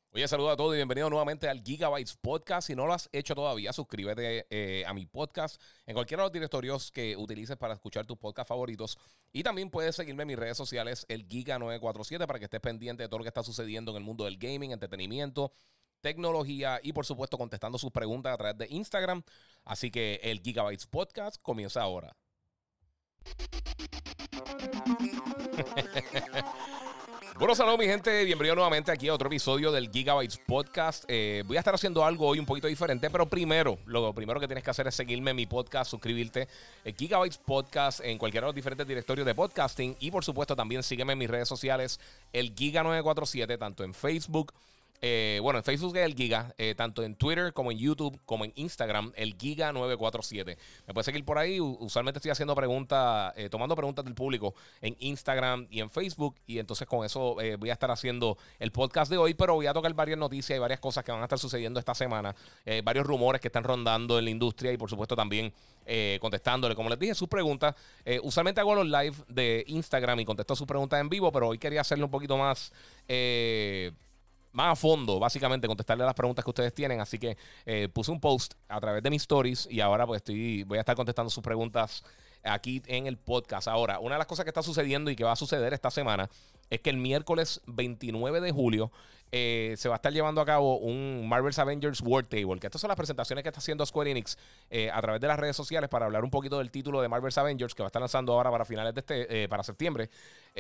Oye, saludos a todos y bienvenido nuevamente al Gigabytes Podcast. Si no lo has hecho todavía, suscríbete a mi podcast en cualquiera de los directorios que utilices para escuchar tus podcasts favoritos. Y también puedes seguirme en mis redes sociales, el Giga947, para que estés pendiente de todo lo que está sucediendo en el mundo del gaming, entretenimiento, tecnología y, por supuesto, contestando sus preguntas a través de Instagram. Así que el Gigabytes Podcast comienza ahora. Bueno, saludos mi gente, bienvenido nuevamente aquí a otro episodio del Gigabytes Podcast. Voy a estar haciendo algo hoy un poquito diferente, pero lo primero que tienes que hacer es seguirme en mi podcast, suscribirte, Gigabytes Podcast en cualquiera de los diferentes directorios de podcasting y por supuesto también sígueme en mis redes sociales, el Giga947, tanto en Facebook. En Facebook es el Giga, tanto en Twitter como en YouTube, como en Instagram, el Giga947. Me puedes seguir por ahí. Usualmente estoy haciendo preguntas, tomando preguntas del público en Instagram y en Facebook. Y entonces con eso voy a estar haciendo el podcast de hoy. Pero voy a tocar varias noticias y varias cosas que van a estar sucediendo esta semana. Varios rumores que están rondando en la industria y por supuesto también contestándole, como les dije, sus preguntas. Usualmente hago los live de Instagram y contesto sus preguntas en vivo, pero hoy quería hacerlo un poquito más a fondo, básicamente, contestarle las preguntas que ustedes tienen. Así que puse un post a través de mis stories y ahora pues voy a estar contestando sus preguntas aquí en el podcast. Ahora, una de las cosas que está sucediendo y que va a suceder esta semana es que el miércoles 29 de julio se va a estar llevando a cabo un Marvel's Avengers World Table, que estas son las presentaciones que está haciendo Square Enix a través de las redes sociales para hablar un poquito del título de Marvel's Avengers que va a estar lanzando ahora para finales de para septiembre.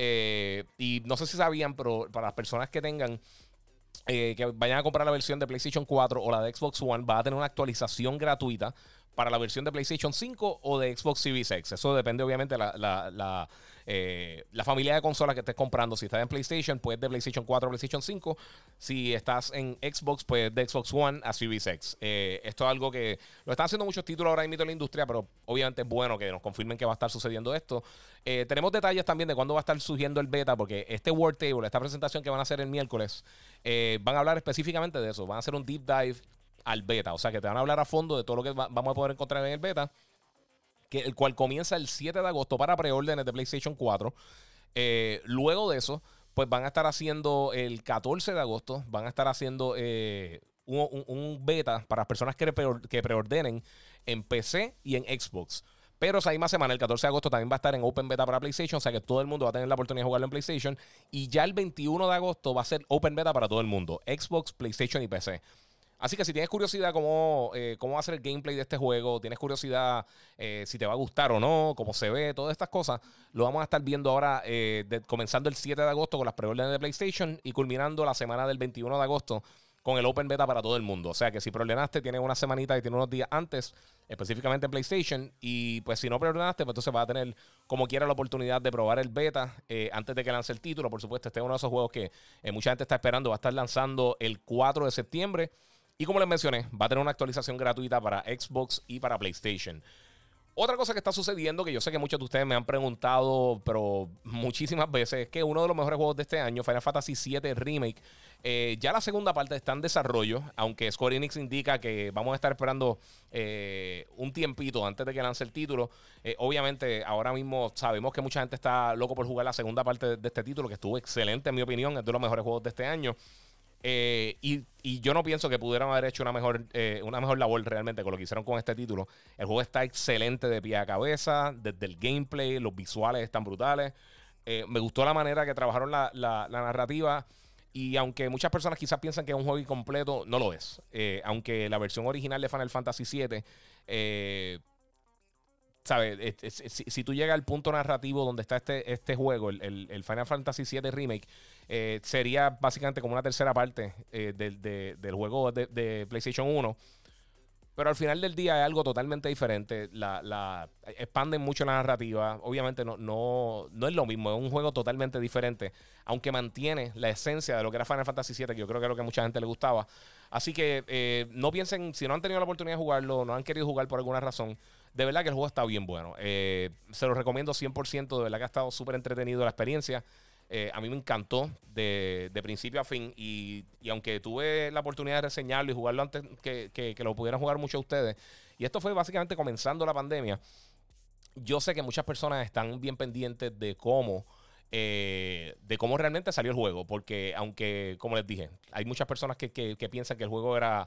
Y no sé si sabían, pero para las personas que tengan que vayan a comprar la versión de PlayStation 4 o la de Xbox One, va a tener una actualización gratuita para la versión de PlayStation 5 o de Xbox Series X. Eso depende obviamente de la familia de consolas que estés comprando. Si estás en PlayStation, pues de PlayStation 4 a PlayStation 5. Si estás en Xbox, pues de Xbox One a Series X. Esto es algo que lo están haciendo muchos títulos ahora mismo en la industria, pero obviamente es bueno que nos confirmen que va a estar sucediendo esto. Tenemos detalles también de cuándo va a estar surgiendo el beta, porque este World Table, esta presentación que van a hacer el miércoles, van a hablar específicamente de eso. Van a hacer un deep dive al beta. O sea, que te van a hablar a fondo de todo lo que vamos a poder encontrar en el beta, el cual comienza el 7 de agosto para preórdenes de PlayStation 4. Luego de eso, pues van a estar haciendo el 14 de agosto, van a estar haciendo un beta para las personas que preordenen en PC y en Xbox. Pero esa misma semana, el 14 de agosto, también va a estar en Open Beta para PlayStation. O sea que todo el mundo va a tener la oportunidad de jugarlo en PlayStation. Y ya el 21 de agosto va a ser Open Beta para todo el mundo. Xbox, PlayStation y PC. Así que si tienes curiosidad cómo va a ser el gameplay de este juego, tienes curiosidad si te va a gustar o no, cómo se ve, todas estas cosas, lo vamos a estar viendo ahora comenzando el 7 de agosto con las preórdenes de PlayStation y culminando la semana del 21 de agosto con el Open Beta para todo el mundo. O sea que si preordenaste, tienes una semanita y tienes unos días antes, específicamente en PlayStation. Y pues si no preordenaste, pues entonces vas a tener como quiera la oportunidad de probar el beta antes de que lance el título. Por supuesto, este es uno de esos juegos que mucha gente está esperando. Va a estar lanzando el 4 de septiembre. Y como les mencioné, va a tener una actualización gratuita para Xbox y para PlayStation. Otra cosa que está sucediendo, que yo sé que muchos de ustedes me han preguntado, pero muchísimas veces, es que uno de los mejores juegos de este año, Final Fantasy VII Remake, ya la segunda parte está en desarrollo, aunque Square Enix indica que vamos a estar esperando un tiempito antes de que lance el título. Obviamente, ahora mismo sabemos que mucha gente está loco por jugar la segunda parte de este título, que estuvo excelente en mi opinión, es de los mejores juegos de este año. Y yo no pienso que pudieran haber hecho una mejor labor realmente con lo que hicieron con este título. El juego está excelente de pie a cabeza, desde el gameplay, los visuales están brutales. Me gustó la manera que trabajaron la narrativa. Y aunque muchas personas quizás piensan que es un juego incompleto, no lo es. Aunque la versión original de Final Fantasy VII ¿sabes? Si tú llegas al punto narrativo donde está este juego, el Final Fantasy VII Remake, sería básicamente como una tercera parte del juego de PlayStation 1. Pero al final del día es algo totalmente diferente. Expanden mucho la narrativa. Obviamente no es lo mismo. Es un juego totalmente diferente. Aunque mantiene la esencia de lo que era Final Fantasy VII, que yo creo que es lo que a mucha gente le gustaba. Así que no piensen, si no han tenido la oportunidad de jugarlo, no han querido jugar por alguna razón, de verdad que el juego está bien bueno. Se lo recomiendo 100%. De verdad que ha estado súper entretenido la experiencia. A mí me encantó de principio a fin. Y aunque tuve la oportunidad de reseñarlo y jugarlo antes que lo pudieran jugar muchos de ustedes, y esto fue básicamente comenzando la pandemia, yo sé que muchas personas están bien pendientes de cómo de cómo realmente salió el juego. Porque aunque, como les dije, hay muchas personas que piensan que el juego era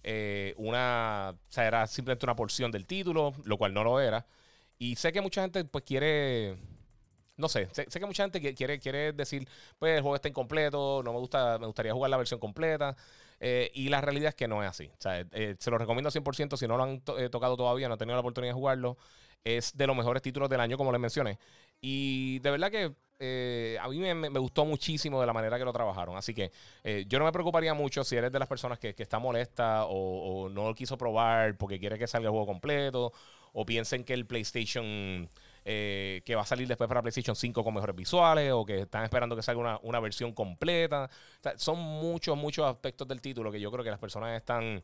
o sea, era simplemente una porción del título, lo cual no lo era. Y sé que mucha gente pues quiere, no sé, sé que mucha gente quiere decir, pues el juego está incompleto, no me gusta, me gustaría jugar la versión completa. Y la realidad es que no es así. O sea, se lo recomiendo 100% si no lo han tocado todavía, no han tenido la oportunidad de jugarlo. Es de los mejores títulos del año, como les mencioné. Y de verdad que a mí me gustó muchísimo de la manera que lo trabajaron. Así que yo no me preocuparía mucho si eres de las personas que está molesta o no lo quiso probar porque quiere que salga el juego completo o piensen que el PlayStation que va a salir después para PlayStation 5 con mejores visuales o que están esperando que salga una versión completa. O sea, son muchos aspectos del título que yo creo que las personas están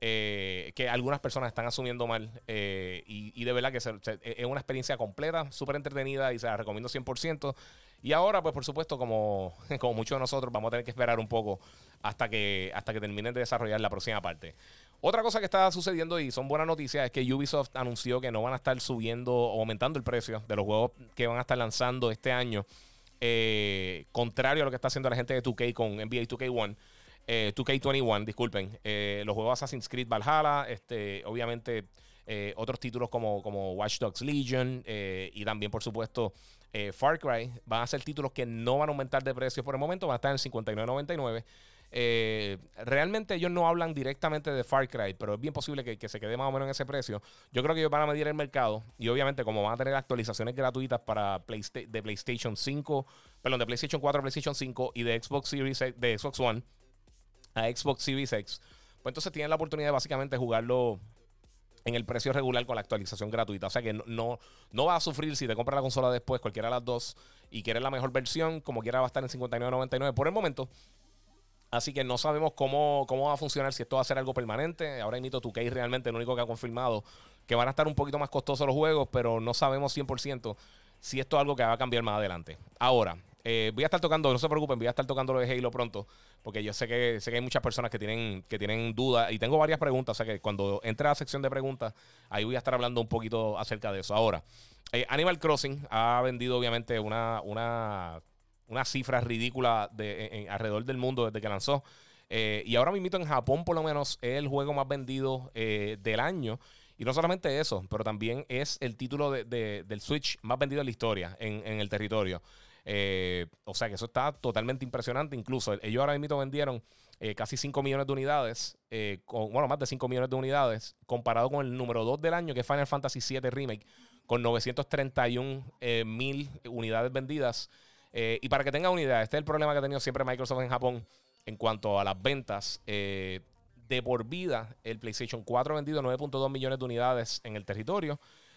que algunas personas están asumiendo mal y de verdad que es una experiencia completa, súper entretenida y se la recomiendo 100%. Y ahora, pues por supuesto, como muchos de nosotros, vamos a tener que esperar un poco hasta que terminen de desarrollar la próxima parte. Otra cosa que está sucediendo y son buenas noticias es que Ubisoft anunció que no van a estar subiendo o aumentando el precio de los juegos que van a estar lanzando este año. Contrario a lo que está haciendo la gente de 2K con NBA 2K1. 2K21, disculpen. Los juegos Assassin's Creed Valhalla, obviamente otros títulos como Watch Dogs Legion y también, por supuesto, Far Cry van a ser títulos que no van a aumentar de precio por el momento, van a estar en $59.99. Realmente ellos no hablan directamente de Far Cry, pero es bien posible que se quede más o menos en ese precio. Yo creo que ellos van a medir el mercado y obviamente como van a tener actualizaciones gratuitas para de PlayStation 5, perdón, de PlayStation 4 a PlayStation 5 y de Xbox Series de Xbox One a Xbox Series X, pues entonces tienen la oportunidad de básicamente jugarlo en el precio regular con la actualización gratuita. O sea que no va a sufrir si te compras la consola después, cualquiera de las dos, y quieres la mejor versión, como quiera va a estar en $59.99 por el momento. Así que no sabemos cómo va a funcionar, si esto va a ser algo permanente. Ahora mismo 2K realmente lo único que ha confirmado que van a estar un poquito más costosos los juegos, pero no sabemos 100% si esto es algo que va a cambiar más adelante. Ahora, voy a estar tocando, no se preocupen, voy a estar tocando lo de Halo pronto, porque yo sé que hay muchas personas que tienen dudas y tengo varias preguntas, o sea que cuando entre a la sección de preguntas, ahí voy a estar hablando un poquito acerca de eso. Ahora, Animal Crossing ha vendido obviamente una cifra ridícula alrededor del mundo desde que lanzó. Y ahora mismo en Japón, por lo menos, es el juego más vendido del año. Y no solamente eso, pero también es el título del Switch más vendido en la historia en el territorio. O sea que eso está totalmente impresionante. Incluso ellos ahora mismo vendieron casi 5 millones de unidades, más de 5 millones de unidades, comparado con el número 2 del año, que es Final Fantasy VII Remake, con 931,000 unidades vendidas. Y para que tengan una idea, este es el problema que ha tenido siempre Microsoft en Japón en cuanto a las ventas. De por vida, el PlayStation 4 ha vendido 9.2 millones de unidades en el territorio.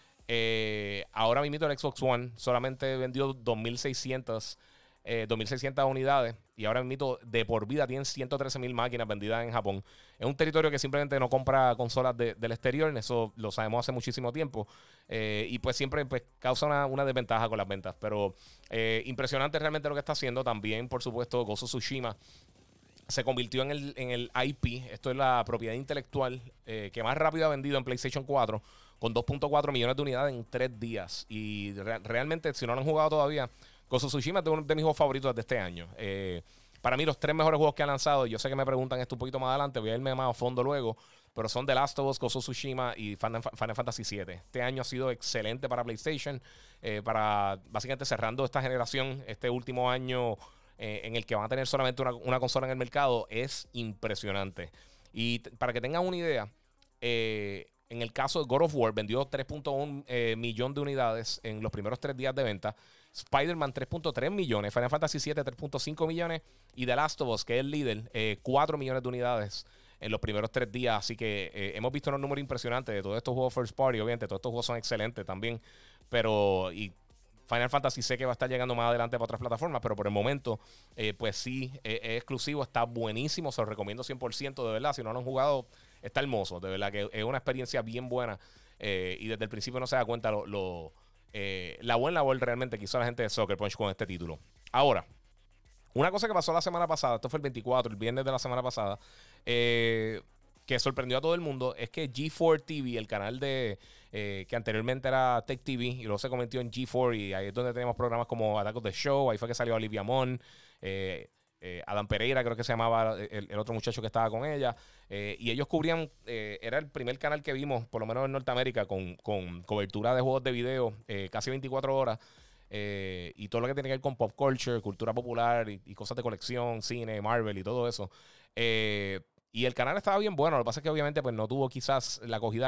Ahora mismo el Xbox One solamente vendió 2.600 unidades. Y ahora mismo de por vida tienen 113,000 máquinas vendidas en Japón. Es un territorio que simplemente no compra consolas del exterior. Eso lo sabemos hace muchísimo tiempo. Y pues siempre pues, causa una desventaja con las ventas. Pero impresionante realmente lo que está haciendo. También, por supuesto, Ghost of Tsushima se convirtió en el IP. Esto es la propiedad intelectual que más rápido ha vendido en PlayStation 4, con 2.4 millones de unidades en 3 días. Y realmente, si no lo han jugado todavía, Ghost of Tsushima es uno de mis juegos favoritos de este año. Para mí, los 3 mejores juegos que han lanzado, yo sé que me preguntan esto un poquito más adelante, voy a irme más a fondo luego, pero son The Last of Us, Ghost of Tsushima y Final Fantasy VII. Este año ha sido excelente para PlayStation, para básicamente cerrando esta generación, este último año en el que van a tener solamente una consola en el mercado, es impresionante. Y para que tengan una idea, en el caso de God of War, vendió 3.1 millón de unidades en los primeros 3 días de venta. Spider-Man 3.3 millones, Final Fantasy VII 3.5 millones y The Last of Us, que es el líder, 4 millones de unidades en los primeros 3 días. Así que hemos visto unos números impresionantes de todos estos juegos first party. Obviamente todos estos juegos son excelentes también, pero Final Fantasy sé que va a estar llegando más adelante para otras plataformas, pero por el momento, pues sí, es exclusivo, está buenísimo, se lo recomiendo 100%, de verdad. Si no lo han jugado, está hermoso, de verdad que es una experiencia bien buena y desde el principio no se da cuenta la buena labor realmente que hizo la gente de Sucker Punch con este título. Ahora, una cosa que pasó la semana pasada, esto fue el 24, el viernes de la semana pasada, que sorprendió a todo el mundo es que G4 TV, el canal de que anteriormente era Tech TV y luego se convirtió en G4, y ahí es donde tenemos programas como Attack of the Show. Ahí fue que salió Olivia Munn, Adam Pereira creo que se llamaba el otro muchacho que estaba con ella, y ellos cubrían, era el primer canal que vimos, por lo menos en Norteamérica, con cobertura de juegos de video casi 24 horas. Y todo lo que tiene que ver con pop culture, cultura popular y cosas de colección, cine, Marvel y todo eso. Y el canal estaba bien bueno. Lo que pasa es que obviamente pues, no tuvo quizás la acogida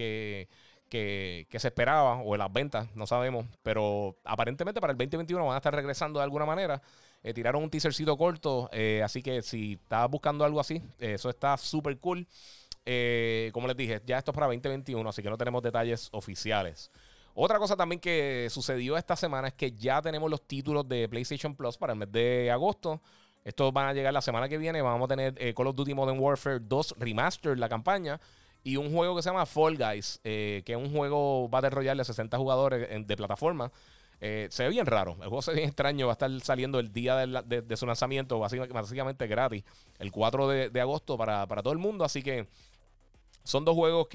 que se esperaba, o en las ventas, no sabemos. Pero aparentemente para el 2021 van a estar regresando de alguna manera. Tiraron un teasercito corto, así que si estabas buscando algo así, eso está súper cool. Como les dije, ya esto es para 2021, así que no tenemos detalles oficiales. Otra cosa también que sucedió esta semana es que ya tenemos los títulos de PlayStation Plus para el mes de agosto. Estos van a llegar la semana que viene. Vamos a tener Call of Duty Modern Warfare 2 Remastered, la campaña, y un juego que se llama Fall Guys, que es un juego Battle Royale de 60 jugadores de plataforma. Se ve bien raro. El juego se ve bien extraño. Va a estar saliendo el día de su lanzamiento, básicamente gratis, el 4 de agosto para todo el mundo. Así que son dos juegos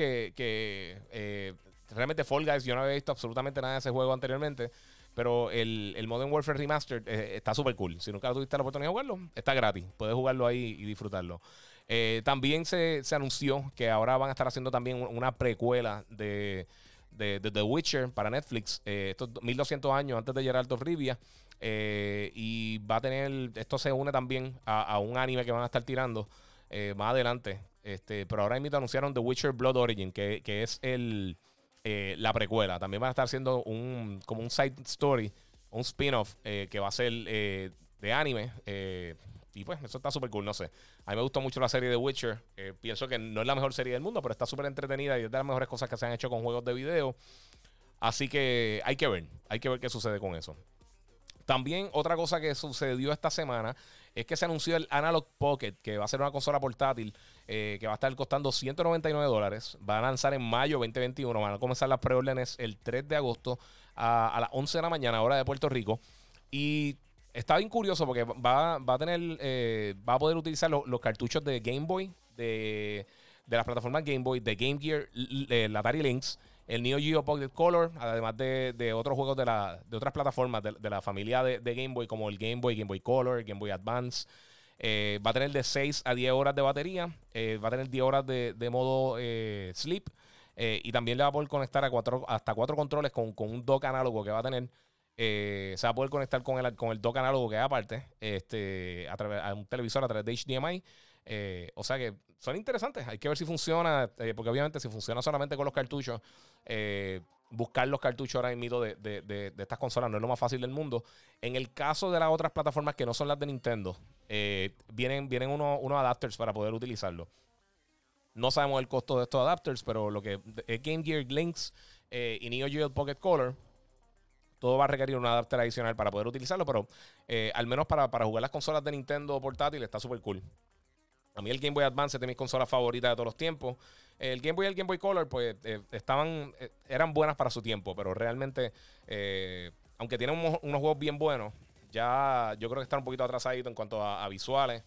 que realmente Fall Guys, yo no había visto absolutamente nada de ese juego anteriormente. Pero el Modern Warfare Remastered está súper cool. Si nunca tuviste la oportunidad de jugarlo, está gratis. Puedes jugarlo ahí y disfrutarlo. También se anunció que ahora van a estar haciendo también una precuela de The Witcher para Netflix. Estos 1200 años antes de Geralt of Rivia. Y va a tener... Esto se une también a un anime que van a estar tirando más adelante. Pero ahora mismo anunciaron The Witcher Blood Origin, que es la precuela. También van a estar haciendo como un side story, un spin-off que va a ser de anime. Y pues eso está súper cool, no sé. A mí me gustó mucho la serie de Witcher. Pienso que no es la mejor serie del mundo, pero está súper entretenida y es de las mejores cosas que se han hecho con juegos de video. Así que hay que ver qué sucede con eso. También otra cosa que sucedió esta semana es que se anunció el Analog Pocket, que va a ser una consola portátil que va a estar costando $199. Va a lanzar en mayo 2021. Van a comenzar las preórdenes el 3 de agosto a las 11 de la mañana, hora de Puerto Rico. Y está bien curioso porque va a poder utilizar los cartuchos de Game Boy, de las plataformas Game Boy, de Game Gear, el Atari Lynx, el Neo Geo Pocket Color, además de otros juegos de otras plataformas de la familia de Game Boy, como el Game Boy Color, Game Boy Advance. Va a tener de 6 a 10 horas de batería. Va a tener 10 horas de modo sleep. Y también le va a poder conectar hasta 4 controles con un dock análogo que va a tener. Se va a poder conectar con el dock análogo que hay aparte, a un televisor a través de HDMI. O sea que son interesantes. Hay que ver si funciona, porque obviamente si funciona solamente con los cartuchos, buscar los cartuchos ahora mismo de estas consolas no es lo más fácil del mundo. En el caso de las otras plataformas que no son las de Nintendo, vienen unos adapters para poder utilizarlo. No sabemos el costo de estos adapters, pero lo que es Game Gear Lynx y Neo Geo Pocket Color, todo va a requerir un adapter adicional para poder utilizarlo, pero al menos para jugar las consolas de Nintendo portátil está súper cool. A mí el Game Boy Advance es de mis consolas favoritas de todos los tiempos. El Game Boy y el Game Boy Color pues eran buenas para su tiempo, pero realmente, aunque tienen unos juegos bien buenos, ya yo creo que están un poquito atrasaditos en cuanto a visuales.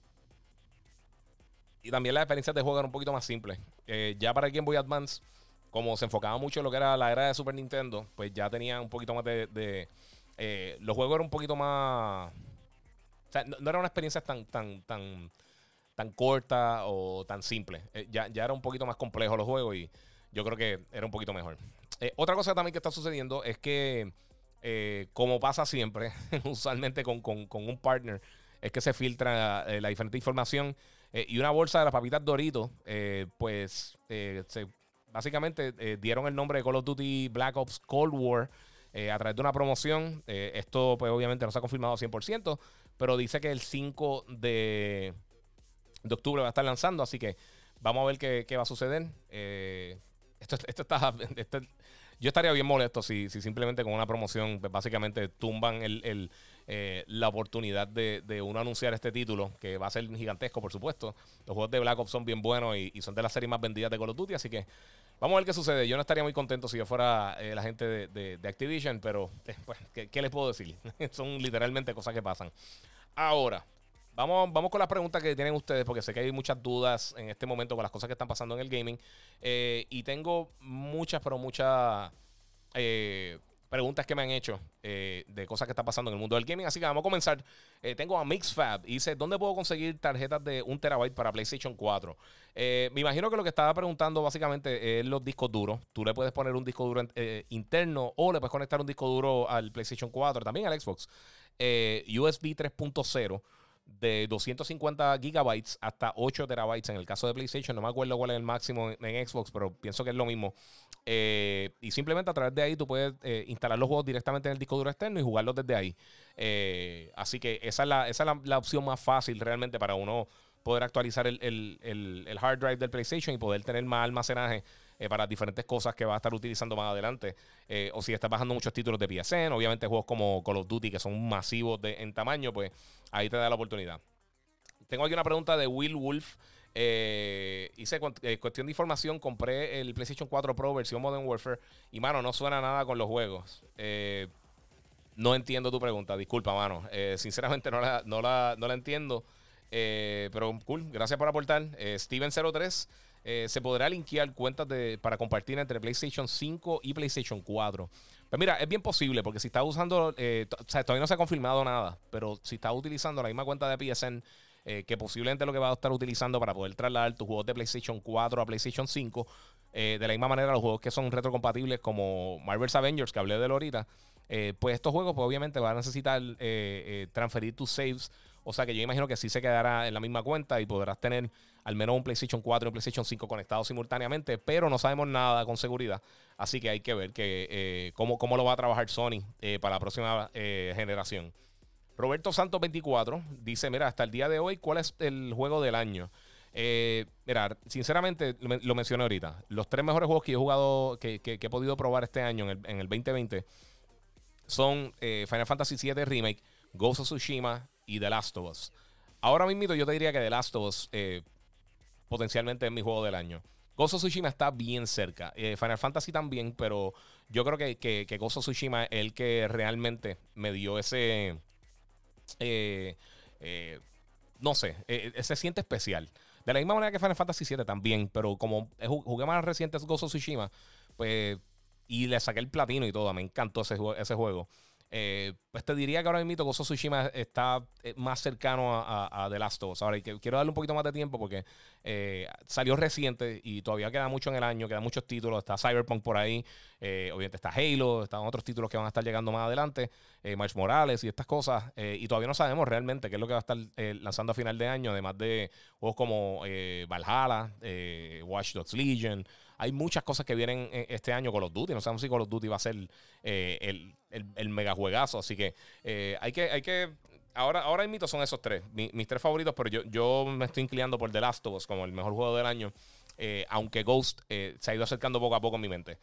Y también las experiencias de juego eran un poquito más simples. Ya para el Game Boy Advance, como se enfocaba mucho en lo que era la era de Super Nintendo, pues ya tenía un poquito más los juegos eran un poquito más... O sea, no era una experiencia tan corta o tan simple. Ya era un poquito más complejo los juegos y yo creo que era un poquito mejor. Otra cosa también que está sucediendo es que, como pasa siempre, usualmente con un partner, es que se filtra la diferente información. Y una bolsa de las papitas Doritos, básicamente dieron el nombre de Call of Duty Black Ops Cold War a través de una promoción. Esto pues obviamente no se ha confirmado 100%, pero dice que el 5 de octubre va a estar lanzando, así que vamos a ver qué va a suceder. Yo estaría bien molesto si simplemente con una promoción pues, básicamente tumban la oportunidad de uno anunciar este título, que va a ser gigantesco, por supuesto. Los juegos de Black Ops son bien buenos y son de las series más vendidas de Call of Duty, así que vamos a ver qué sucede. Yo no estaría muy contento si yo fuera la gente de Activision, pero pues, ¿qué les puedo decir? Son literalmente cosas que pasan. Ahora, Vamos con las preguntas que tienen ustedes, porque sé que hay muchas dudas en este momento con las cosas que están pasando en el gaming. Y tengo muchas, pero muchas preguntas que me han hecho de cosas que están pasando en el mundo del gaming. Así que vamos a comenzar. Tengo a MixFab. Y dice, ¿dónde puedo conseguir tarjetas de 1 TB para PlayStation 4? Me imagino que lo que estaba preguntando básicamente es los discos duros. Tú le puedes poner un disco duro interno o le puedes conectar un disco duro al PlayStation 4, también al Xbox. USB 3.0 de 250 gigabytes hasta 8 terabytes en el caso de PlayStation. No me acuerdo cuál es el máximo en Xbox, pero pienso que es lo mismo. Y simplemente a través de ahí tú puedes instalar los juegos directamente en el disco duro externo y jugarlos desde ahí. Así que esa es la opción más fácil realmente para uno poder actualizar el hard drive del PlayStation y poder tener más almacenaje para diferentes cosas que va a estar utilizando más adelante. O si estás bajando muchos títulos de PSN, obviamente juegos como Call of Duty que son masivos en tamaño, pues ahí te da la oportunidad. Tengo aquí una pregunta de Will Wolf. Hice cuestión de información, compré el PlayStation 4 Pro versión Modern Warfare y, mano, no suena nada con los juegos. No entiendo tu pregunta, disculpa, mano. Sinceramente no la entiendo. Pero cool, gracias por aportar. Steven03, ¿se podrá linkear cuentas para compartir entre PlayStation 5 y PlayStation 4? Pues mira, es bien posible, porque si estás usando, o sea, todavía no se ha confirmado nada, pero si estás utilizando la misma cuenta de PSN, que posiblemente es lo que vas a estar utilizando para poder trasladar tus juegos de PlayStation 4 a PlayStation 5, de la misma manera los juegos que son retrocompatibles como Marvel's Avengers, que hablé de él ahorita, pues estos juegos pues obviamente van a necesitar transferir tus saves. O sea que yo imagino que sí se quedará en la misma cuenta y podrás tener al menos un PlayStation 4 y un PlayStation 5 conectados simultáneamente, pero no sabemos nada con seguridad. Así que hay que ver cómo lo va a trabajar Sony para la próxima generación. Roberto Santos 24 dice, mira, hasta el día de hoy, ¿cuál es el juego del año? Mira, sinceramente, lo mencioné ahorita. Los 3 mejores juegos que he jugado, que he podido probar este año en el 2020 son Final Fantasy VII Remake, Ghost of Tsushima y The Last of Us. Ahora mismo yo te diría que The Last of Us potencialmente es mi juego del año. Ghost of Tsushima está bien cerca. Final Fantasy también, pero yo creo que Ghost of Tsushima es el que realmente me dio ese... no sé, se siente especial. De la misma manera que Final Fantasy VII también, pero como jugué más reciente Ghost of Tsushima, pues, y le saqué el platino y todo, me encantó ese juego. Pues te diría que ahora mismo Ghost of Tsushima está más cercano a The Last of Us. Ahora, quiero darle un poquito más de tiempo porque salió reciente y todavía queda mucho en el año, quedan muchos títulos. Está Cyberpunk por ahí, obviamente está Halo, están otros títulos que van a estar llegando más adelante, Miles Morales y estas cosas. Y todavía no sabemos realmente qué es lo que va a estar lanzando a final de año, además de juegos como Valhalla, Watch Dogs Legion. Hay muchas cosas que vienen este año. Call of Duty, no sabemos si Call of Duty va a ser el mega juegazo. Así que hay que ahora mismo son esos 3, mis 3 favoritos, pero yo me estoy inclinando por The Last of Us como el mejor juego del año, aunque Ghost se ha ido acercando poco a poco en mi mente.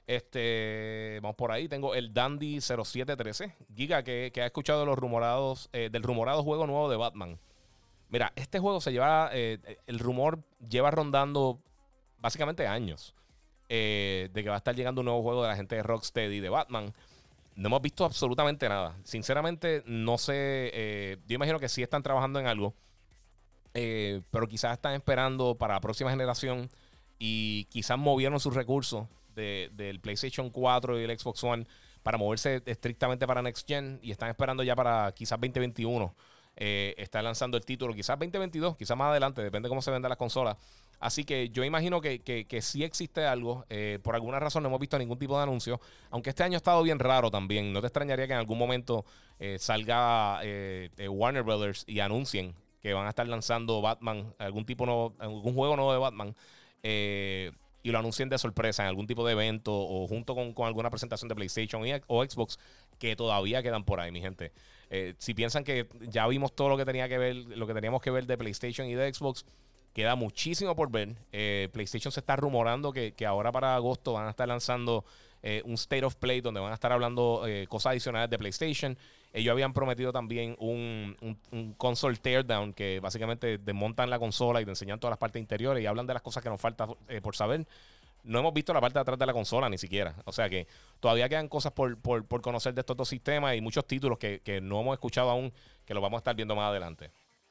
Vamos por ahí. Tengo el Dandy 0713 Giga, que ha escuchado de los rumorados del rumorado juego nuevo de Batman. Mira, este juego el rumor lleva rondando básicamente años, de que va a estar llegando un nuevo juego de la gente de Rocksteady de Batman. No hemos visto absolutamente nada. Sinceramente, no sé. Yo imagino que sí están trabajando en algo, pero quizás están esperando para la próxima generación y quizás movieron sus recursos del PlayStation 4 y el Xbox One para moverse estrictamente para Next Gen y están esperando ya para quizás 2021 está lanzando el título, quizás 2022, quizás más adelante, depende de cómo se venda las consolas. Así que yo imagino que sí existe algo. Por alguna razón no hemos visto ningún tipo de anuncio, aunque este año ha estado bien raro también. No te extrañaría que en algún momento salga Warner Brothers y anuncien que van a estar lanzando Batman, algún juego nuevo de Batman, y lo anuncien de sorpresa en algún tipo de evento o junto con alguna presentación de PlayStation o Xbox, que todavía quedan por ahí, mi gente. Si piensan que ya vimos todo lo que teníamos que ver de PlayStation y de Xbox, queda muchísimo por ver. PlayStation se está rumorando que ahora para agosto van a estar lanzando un State of Play donde van a estar hablando cosas adicionales de PlayStation. Ellos habían prometido también un console teardown, que básicamente desmontan la consola y te enseñan todas las partes interiores y hablan de las cosas que nos falta por saber. No hemos visto la parte de atrás de la consola ni siquiera. O sea que todavía quedan cosas por conocer de estos dos sistemas y muchos títulos que no hemos escuchado aún, que los vamos a estar viendo más adelante.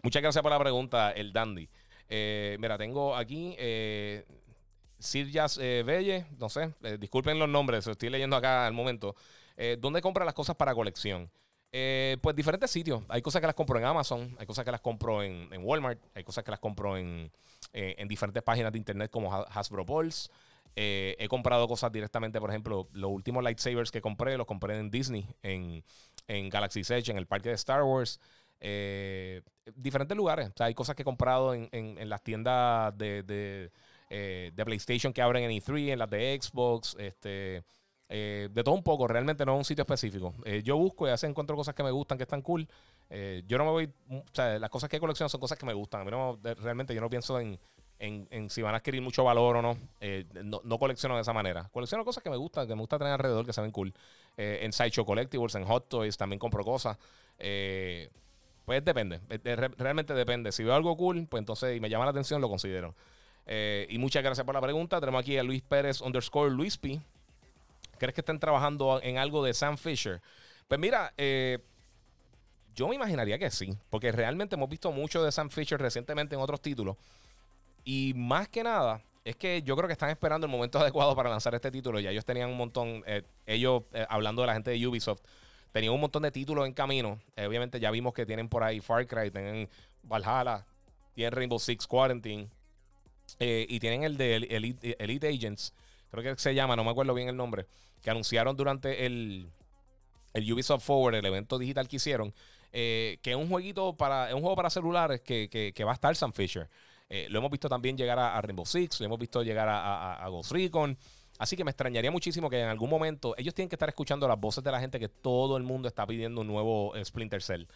Muchas gracias por la pregunta, el Dandy. Mira, tengo aquí Sirjas Belle, no sé, disculpen los nombres, estoy leyendo acá al momento. ¿Dónde compra las cosas para colección? Pues diferentes sitios. Hay cosas que las compro en Amazon, hay cosas que las compro en Walmart, hay cosas que las compro en diferentes páginas de internet como Hasbro Pulse. He comprado cosas directamente, por ejemplo, los últimos lightsabers que compré, los compré en Disney, en Galaxy's Edge, en el parque de Star Wars. Diferentes lugares. O sea, hay cosas que he comprado en las tiendas de PlayStation que abren en E3, en las de Xbox, de todo un poco. Realmente no es un sitio específico. Yo busco y a veces encuentro cosas que me gustan, que están cool. Yo no me voy, o sea, las cosas que colecciono son cosas que me gustan. A mí no, realmente yo no pienso en si van a adquirir mucho valor o no. No colecciono de esa manera. Colecciono cosas que me gusta tener alrededor, que se ven cool. En Sideshow Collectibles, en Hot Toys, también compro cosas. Pues depende, realmente depende. Si veo algo cool, pues entonces y me llama la atención, lo considero. Y muchas gracias por la pregunta. Tenemos aquí a Luis Pérez _Luis P. ¿Crees que estén trabajando en algo de Sam Fisher? Pues mira, yo me imaginaría que sí, porque realmente hemos visto mucho de Sam Fisher recientemente en otros títulos. Y más que nada, es que yo creo que están esperando el momento adecuado para lanzar este título. Ya ellos tenían un montón, hablando de la gente de Ubisoft, tenían un montón de títulos en camino. Obviamente ya vimos que tienen por ahí Far Cry, tienen Valhalla, tienen Rainbow Six Quarantine, y tienen el de Elite Agents, creo que se llama, no me acuerdo bien el nombre, que anunciaron durante el Ubisoft Forward, el evento digital que hicieron, que es un jueguito es un juego para celulares que va a estar Sam Fisher. Lo hemos visto también llegar a Rainbow Six, lo hemos visto llegar a Ghost Recon. Así que me extrañaría muchísimo que en algún momento ellos tienen que estar escuchando las voces de la gente, que todo el mundo está pidiendo un nuevo Splinter Cell.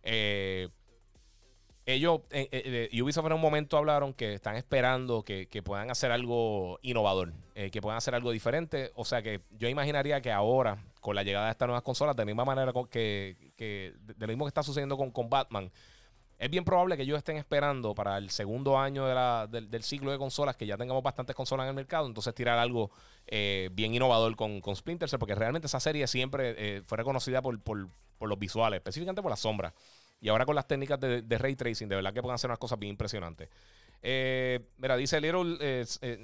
Ubisoft en un momento hablaron que están esperando que puedan hacer algo innovador, que puedan hacer algo diferente. O sea que yo imaginaría que ahora, con la llegada de estas nuevas consolas, de la misma manera de lo mismo que está sucediendo con Batman, es bien probable que ellos estén esperando para el segundo año del ciclo de consolas, que ya tengamos bastantes consolas en el mercado, entonces tirar algo bien innovador con Splinter Cell, porque realmente esa serie siempre fue reconocida por los visuales, específicamente por las sombras. Y ahora con las técnicas de Ray Tracing, de verdad que pueden hacer unas cosas bien impresionantes. Mira, dice Little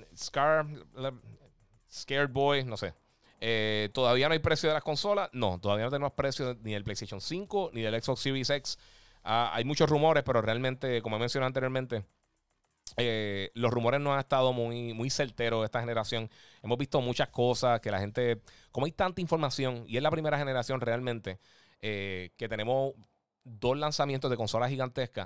Scared Boy, no sé. Todavía no hay precio de las consolas. No, todavía no tenemos precio ni del PlayStation 5 ni del Xbox Series X. Hay muchos rumores, pero realmente, como he mencionado anteriormente, los rumores no han estado muy certeros de esta generación. Hemos visto muchas cosas que la gente, como hay tanta información, y es la primera generación realmente, que tenemos dos lanzamientos de consolas gigantescas,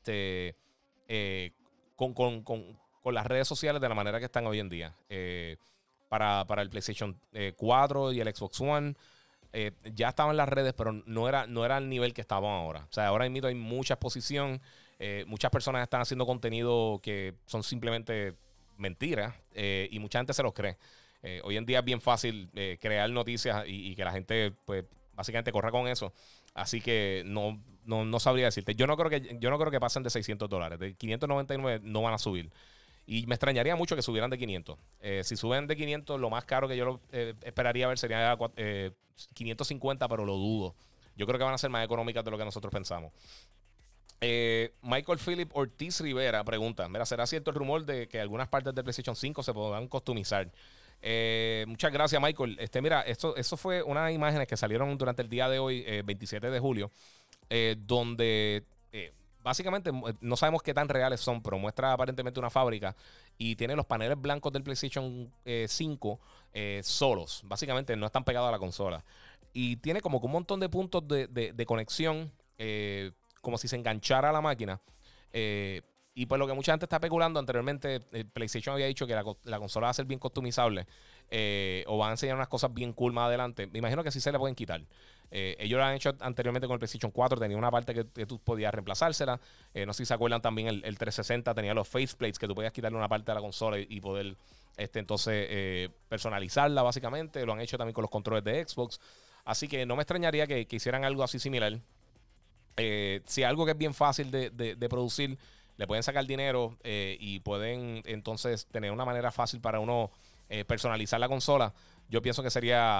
con las redes sociales de la manera que están hoy en día. Para el PlayStation 4 y el Xbox One, ya estaban las redes, pero no era al nivel que estaban ahora. O sea, ahora mismo hay mucha exposición. Muchas personas están haciendo contenido que son simplemente mentiras, y mucha gente se los cree. Hoy en día es bien fácil crear noticias y que la gente, pues, básicamente corra con eso. Así que no sabría decirte. Yo no creo que pasen de $600. De 599 no van a subir. Y me extrañaría mucho que subieran de 500. Si suben de 500, lo más caro que yo esperaría ver sería 550, pero lo dudo. Yo creo que van a ser más económicas de lo que nosotros pensamos. Michael Philip Ortiz Rivera pregunta: mira, ¿será cierto el rumor de que algunas partes de PlayStation 5 se podrán customizar? Muchas gracias, Michael. Mira, eso fue unas imágenes que salieron durante el día de hoy, 27 de julio, donde básicamente no sabemos qué tan reales son, pero muestra aparentemente una fábrica y tiene los paneles blancos del PlayStation 5 solos. Básicamente no están pegados a la consola. Y tiene como que un montón de puntos de conexión, como si se enganchara a la máquina. Y pues lo que mucha gente está especulando anteriormente, PlayStation había dicho que la consola va a ser bien customizable, o van a enseñar unas cosas bien cool más adelante. Me imagino que sí se le pueden quitar. Ellos lo han hecho anteriormente con el PlayStation 4, tenía una parte que tú podías reemplazársela. No sé si se acuerdan también, el 360 tenía los faceplates, que tú podías quitarle una parte de la consola y poder entonces personalizarla básicamente. Lo han hecho también con los controles de Xbox. Así que no me extrañaría que hicieran algo así similar. Si algo que es bien fácil de producir, le pueden sacar dinero, y pueden entonces tener una manera fácil para uno personalizar la consola. Yo pienso que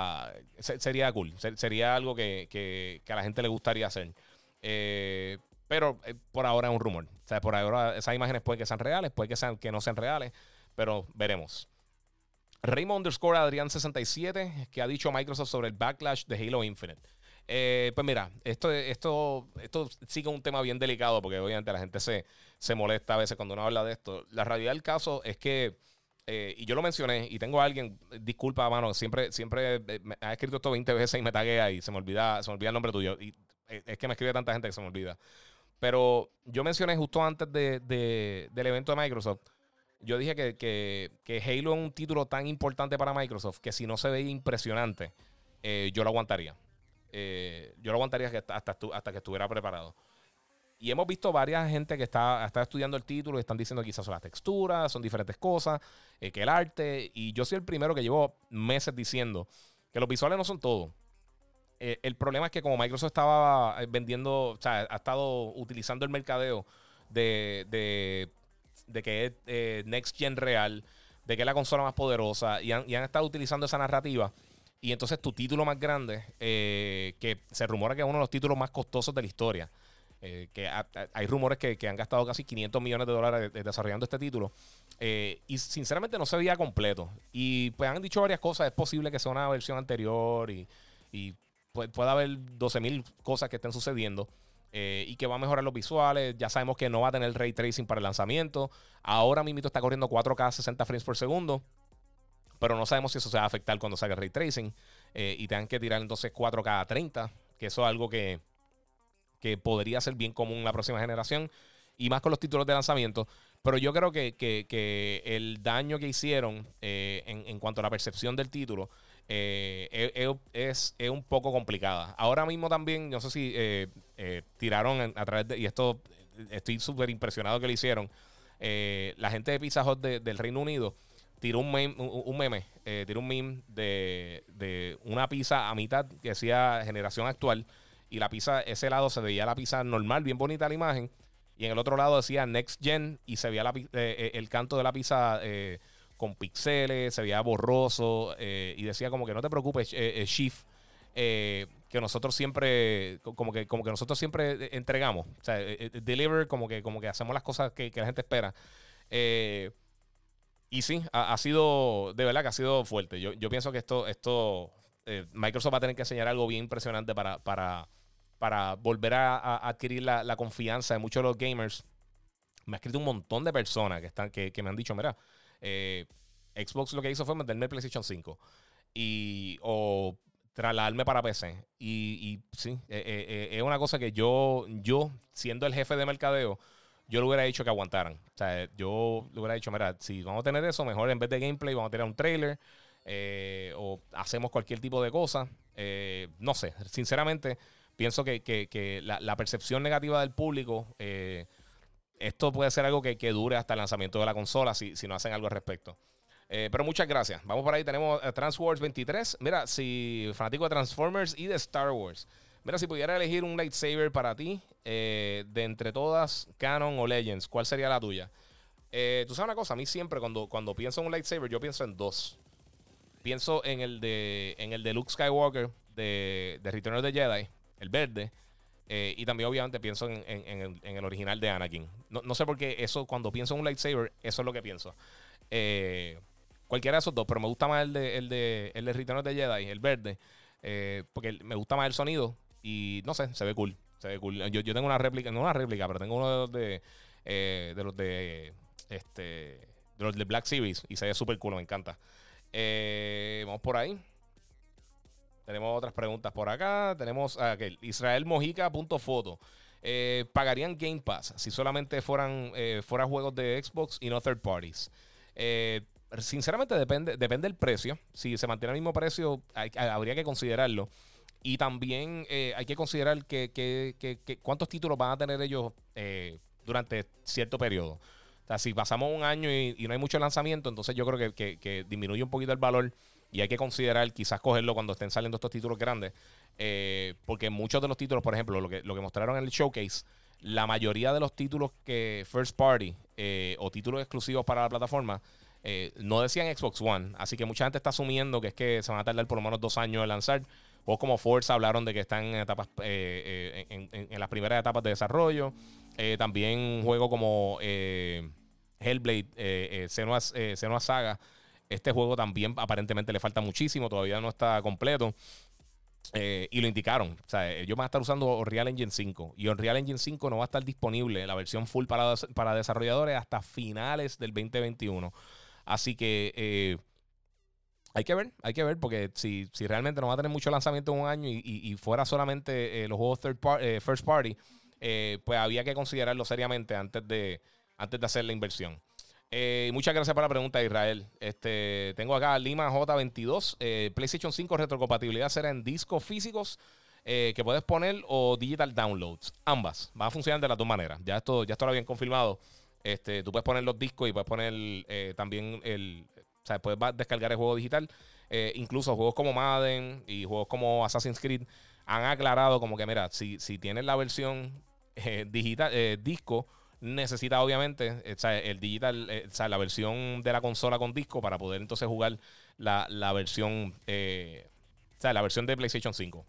sería cool. Sería algo que a la gente le gustaría hacer. Pero por ahora es un rumor. O sea, por ahora esas imágenes puede que sean reales, puede que no sean reales, pero veremos. Raymond underscore Adrián67, que ha dicho Microsoft sobre el backlash de Halo Infinite. Pues mira, esto sigue un tema bien delicado porque obviamente la gente se molesta a veces cuando uno habla de esto. La realidad del caso es que, y yo lo mencioné, y tengo a alguien, disculpa, mano, siempre me ha escrito esto 20 veces y me taguea y se me olvida el nombre tuyo. Y es que me escribe tanta gente que se me olvida. Pero yo mencioné justo antes del evento de Microsoft. Yo dije que Halo es un título tan importante para Microsoft que si no se veía impresionante, yo lo aguantaría. Yo lo aguantaría hasta que estuviera preparado. Y hemos visto varias gente que está estudiando el título y están diciendo que quizás son las texturas, son diferentes cosas, que el arte. Y yo soy el primero que llevo meses diciendo que los visuales no son todo. El problema es que como Microsoft estaba vendiendo, o sea, ha estado utilizando el mercadeo de que es Next Gen real, de que es la consola más poderosa, y han estado utilizando esa narrativa. Y entonces tu título más grande, que se rumora que es uno de los títulos más costosos de la historia, hay rumores que han gastado casi $500 millones desarrollando este título, y sinceramente no se veía completo. Y pues han dicho varias cosas, es posible que sea una versión anterior y puede haber 12,000 cosas que estén sucediendo. Y que va a mejorar los visuales. Ya sabemos que no va a tener ray tracing para el lanzamiento. Ahora mismo está corriendo 4K 60 frames por segundo, pero no sabemos si eso se va a afectar cuando salga el ray tracing, y tengan que tirar entonces 4K a 30, que eso es algo que podría ser bien común en la próxima generación, y más con los títulos de lanzamiento. Pero yo creo que el daño que hicieron en cuanto a la percepción del título es un poco complicada. Ahora mismo también, no sé si tiraron a través de... Y esto, estoy súper impresionado que lo hicieron. La gente de Pizza Hut del Reino Unido tiró un meme, tiró un meme de una pizza a mitad que decía generación actual. Y la pizza, ese lado se veía la pizza normal, bien bonita la imagen. Y en el otro lado decía Next Gen y se veía el canto de la pizza con píxeles, se veía borroso, y decía como que no te preocupes, Chief, que nosotros siempre, como que nosotros siempre entregamos. O sea, deliver, como que hacemos las cosas que la gente espera. Y sí, ha sido, de verdad que ha sido fuerte. Yo pienso que esto Microsoft va a tener que enseñar algo bien impresionante para volver a adquirir la confianza de muchos de los gamers. Me ha escrito un montón de personas que me han dicho, mira, Xbox lo que hizo fue meterme el PlayStation 5 o trasladarme para PC. Y sí, es una cosa que yo, siendo el jefe de mercadeo, yo le hubiera dicho que aguantaran. O sea, yo le hubiera dicho, mira, si vamos a tener eso, mejor en vez de gameplay vamos a tener un trailer, o hacemos cualquier tipo de cosa. No sé, sinceramente pienso que la percepción negativa del público, esto puede ser algo que dure hasta el lanzamiento de la consola si no hacen algo al respecto. Pero muchas gracias. Vamos por ahí. Tenemos Transwars 23. Mira, si fanático de Transformers y de Star Wars. Mira, si pudiera elegir un lightsaber para ti, de entre todas, Canon o Legends, ¿cuál sería la tuya? Tú sabes una cosa, a mí siempre cuando pienso en un lightsaber, yo pienso en dos. Pienso en el de Luke Skywalker de Return of the Jedi, el verde. Y también obviamente pienso en el original de Anakin. No sé por qué eso, cuando pienso en un lightsaber, eso es lo que pienso. Cualquiera de esos dos, pero me gusta más el de Return of the Jedi, el verde, porque me gusta más el sonido y no sé, se ve cool. Se ve cool. Yo tengo una réplica, no una réplica, pero tengo uno de los de Black Series y se ve súper cool, me encanta. Vamos por ahí. Tenemos otras preguntas por acá. Tenemos israelmojica.foto. ¿Pagarían Game Pass si solamente fueran juegos de Xbox y no third parties? Sinceramente depende del precio. Si se mantiene el mismo precio, habría que considerarlo. Y también hay que considerar que cuántos títulos van a tener ellos durante cierto periodo. O sea, si pasamos un año y no hay mucho lanzamiento, entonces yo creo que disminuye un poquito el valor. Y hay que considerar quizás cogerlo cuando estén saliendo estos títulos grandes. Porque muchos de los títulos, por ejemplo, lo que mostraron en el showcase, la mayoría de los títulos que first party o títulos exclusivos para la plataforma no decían Xbox One. Así que mucha gente está asumiendo que es que se van a tardar por lo menos 2 años en lanzar. Juegos como Forza hablaron de que están en etapas en las primeras etapas de desarrollo. También un juego como Hellblade, Senua Saga. Este juego también aparentemente le falta muchísimo, todavía no está completo. Y lo indicaron. O sea, ellos van a estar usando Unreal Engine 5. Y Unreal Engine 5 no va a estar disponible, la versión full para desarrolladores, hasta finales del 2021. Así que hay que ver, porque si realmente no va a tener mucho lanzamiento en un año y fuera solamente los juegos first party, pues había que considerarlo seriamente antes de hacer la inversión. Muchas gracias por la pregunta, Israel. Tengo acá Lima J22. PlayStation 5 retrocompatibilidad será en discos físicos que puedes poner o digital downloads. Ambas. Van a funcionar de las dos maneras. Ya esto lo habían confirmado. Tú puedes poner los discos y puedes poner también o sea, puedes descargar el juego digital. Incluso juegos como Madden y juegos como Assassin's Creed han aclarado como que, mira, si tienes la versión digital, disco, necesita obviamente o sea, el digital, o sea, la versión de la consola con disco para poder entonces jugar la versión o sea, la versión de PlayStation 5.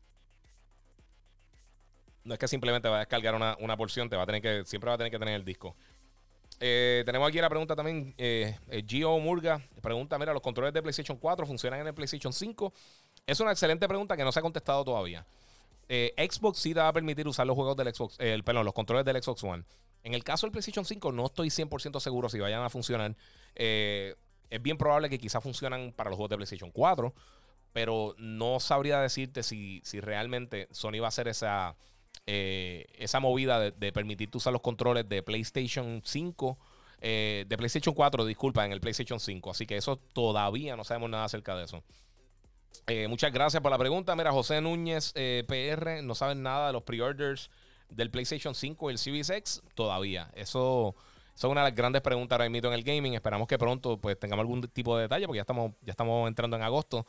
No es que simplemente va a descargar una porción, siempre va a tener que tener el disco. Tenemos aquí la pregunta también. Gio Murga pregunta: mira, ¿los controles de PlayStation 4 funcionan en el PlayStation 5? Es una excelente pregunta que no se ha contestado todavía. Xbox sí te va a permitir usar los juegos del Xbox, perdón, los controles del Xbox One. En el caso del PlayStation 5 no estoy 100% seguro si vayan a funcionar. Es bien probable que quizás funcionan para los juegos de PlayStation 4, pero no sabría decirte si realmente Sony va a hacer esa movida de permitirte usar los controles de PlayStation 5, de PlayStation 4, disculpa, en el PlayStation 5. Así que eso todavía no sabemos nada acerca de eso. Muchas gracias por la pregunta. Mira, José Núñez PR, no saben nada de los pre-orders del PlayStation 5 y el Series X todavía. Eso es una de las grandes preguntas ahora mismo en el gaming. Esperamos que pronto pues tengamos algún tipo de detalle, porque ya estamos entrando en agosto.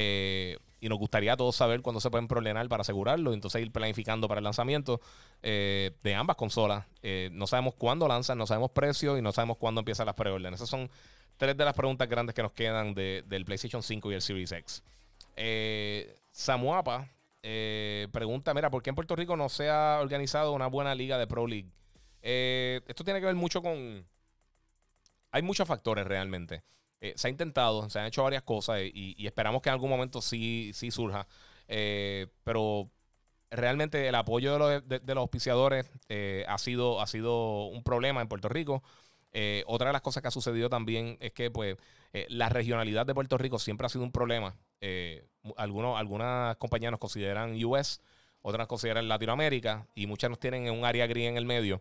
Y nos gustaría a todos saber cuándo se pueden preordenar para asegurarlo y entonces ir planificando para el lanzamiento de ambas consolas. No sabemos cuándo lanzan, no sabemos precio y no sabemos cuándo empiezan las preórdenes. Esas son tres de las preguntas grandes que nos quedan del PlayStation 5 y el Series X. Samuapa pregunta: mira, ¿por qué en Puerto Rico no se ha organizado una buena liga de Pro League? Esto tiene que ver mucho con... Hay muchos factores realmente. Se ha intentado, se han hecho varias cosas y esperamos que en algún momento sí surja. Pero realmente el apoyo de los auspiciadores ha sido un problema en Puerto Rico. Otra de las cosas que ha sucedido también es que pues la regionalidad de Puerto Rico siempre ha sido un problema. Algunas compañías nos consideran US, otras nos consideran Latinoamérica y muchas nos tienen en un área gris en el medio.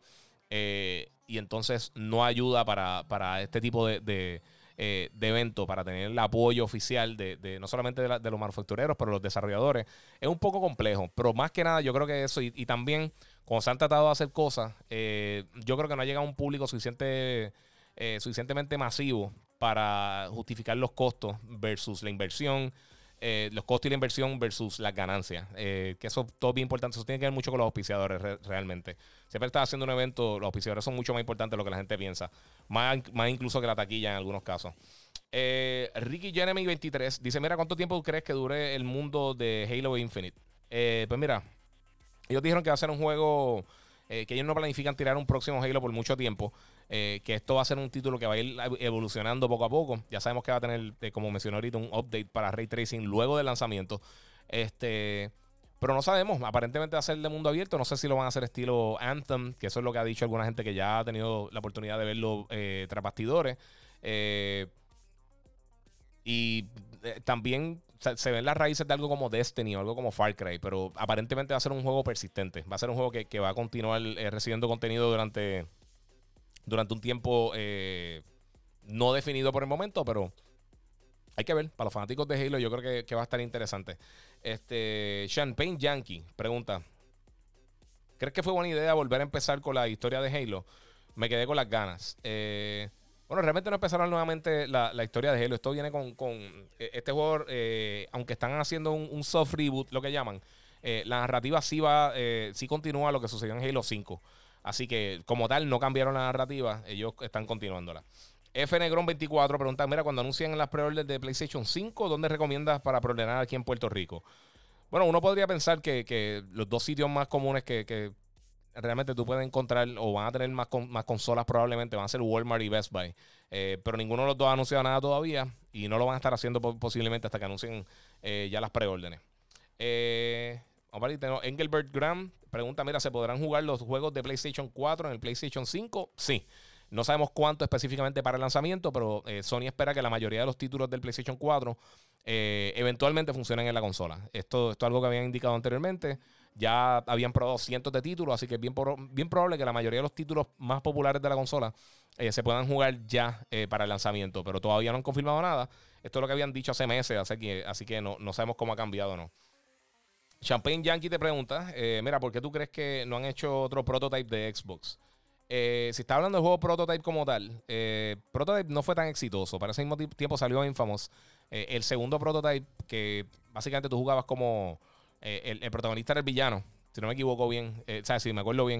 Y entonces no ayuda para este tipo de evento, para tener el apoyo oficial no solamente de los manufactureros, pero los desarrolladores. Es un poco complejo, pero más que nada yo creo que eso y también cuando se han tratado de hacer cosas, yo creo que no ha llegado a un público suficientemente masivo para justificar los costos versus la inversión, los costos y la inversión versus las ganancias. Que eso es todo bien importante. Eso tiene que ver mucho con los auspiciadores realmente. Siempre estás haciendo un evento, los auspiciadores son mucho más importantes de lo que la gente piensa. Más incluso que la taquilla en algunos casos. Ricky Jeremy 23 dice: mira, ¿cuánto tiempo crees que dure el mundo de Halo Infinite? Pues mira, ellos dijeron que va a ser un juego que ellos no planifican tirar un próximo Halo por mucho tiempo. Que esto va a ser un título que va a ir evolucionando poco a poco. Ya sabemos que va a tener, como mencioné ahorita, un update para Ray Tracing luego del lanzamiento. Pero no sabemos. Aparentemente va a ser de mundo abierto. No sé si lo van a hacer estilo Anthem, que eso es lo que ha dicho alguna gente que ya ha tenido la oportunidad de verlo tras bastidores. También se ven las raíces de algo como Destiny o algo como Far Cry, pero aparentemente va a ser un juego persistente. Va a ser un juego que va a continuar recibiendo contenido durante un tiempo no definido por el momento, pero hay que ver. Para los fanáticos de Halo yo creo que va a estar interesante. Champagne Yankee pregunta: ¿crees que fue buena idea volver a empezar con la historia de Halo? Me quedé con las ganas. Bueno, realmente no empezaron nuevamente la historia de Halo. Esto viene con este juego, aunque están haciendo un soft reboot, lo que llaman, la narrativa sí continúa lo que sucedió en Halo 5. Así que, como tal, no cambiaron la narrativa. Ellos están continuándola. F Negrón 24 pregunta: mira, cuando anuncian las pre-orders de PlayStation 5, ¿dónde recomiendas para preordenar aquí en Puerto Rico? Bueno, uno podría pensar que los dos sitios más comunes que realmente tú puedes encontrar o van a tener más consolas probablemente van a ser Walmart y Best Buy. Pero ninguno de los dos ha anunciado nada todavía y no lo van a estar haciendo posiblemente hasta que anuncien ya las preórdenes. Vamos a ver, tenemos Engelbert Graham pregunta, mira, ¿se podrán jugar los juegos de PlayStation 4 en el PlayStation 5? Sí. No sabemos cuánto específicamente para el lanzamiento, pero Sony espera que la mayoría de los títulos del PlayStation 4 eventualmente funcionen en la consola. Esto es algo que habían indicado anteriormente. Ya habían probado cientos de títulos, así que es bien probable que la mayoría de los títulos más populares de la consola se puedan jugar ya para el lanzamiento, pero todavía no han confirmado nada. Esto es lo que habían dicho hace meses, así que no sabemos cómo ha cambiado o no. Champagne Yankee te pregunta, mira, ¿por qué tú crees que no han hecho otro prototype de Xbox? Si está hablando de juego Prototype como tal, Prototype no fue tan exitoso. Para ese mismo tiempo salió Infamous. El segundo Prototype, que básicamente tú jugabas como el protagonista era el villano, si no me equivoco bien, o sea, si me acuerdo bien,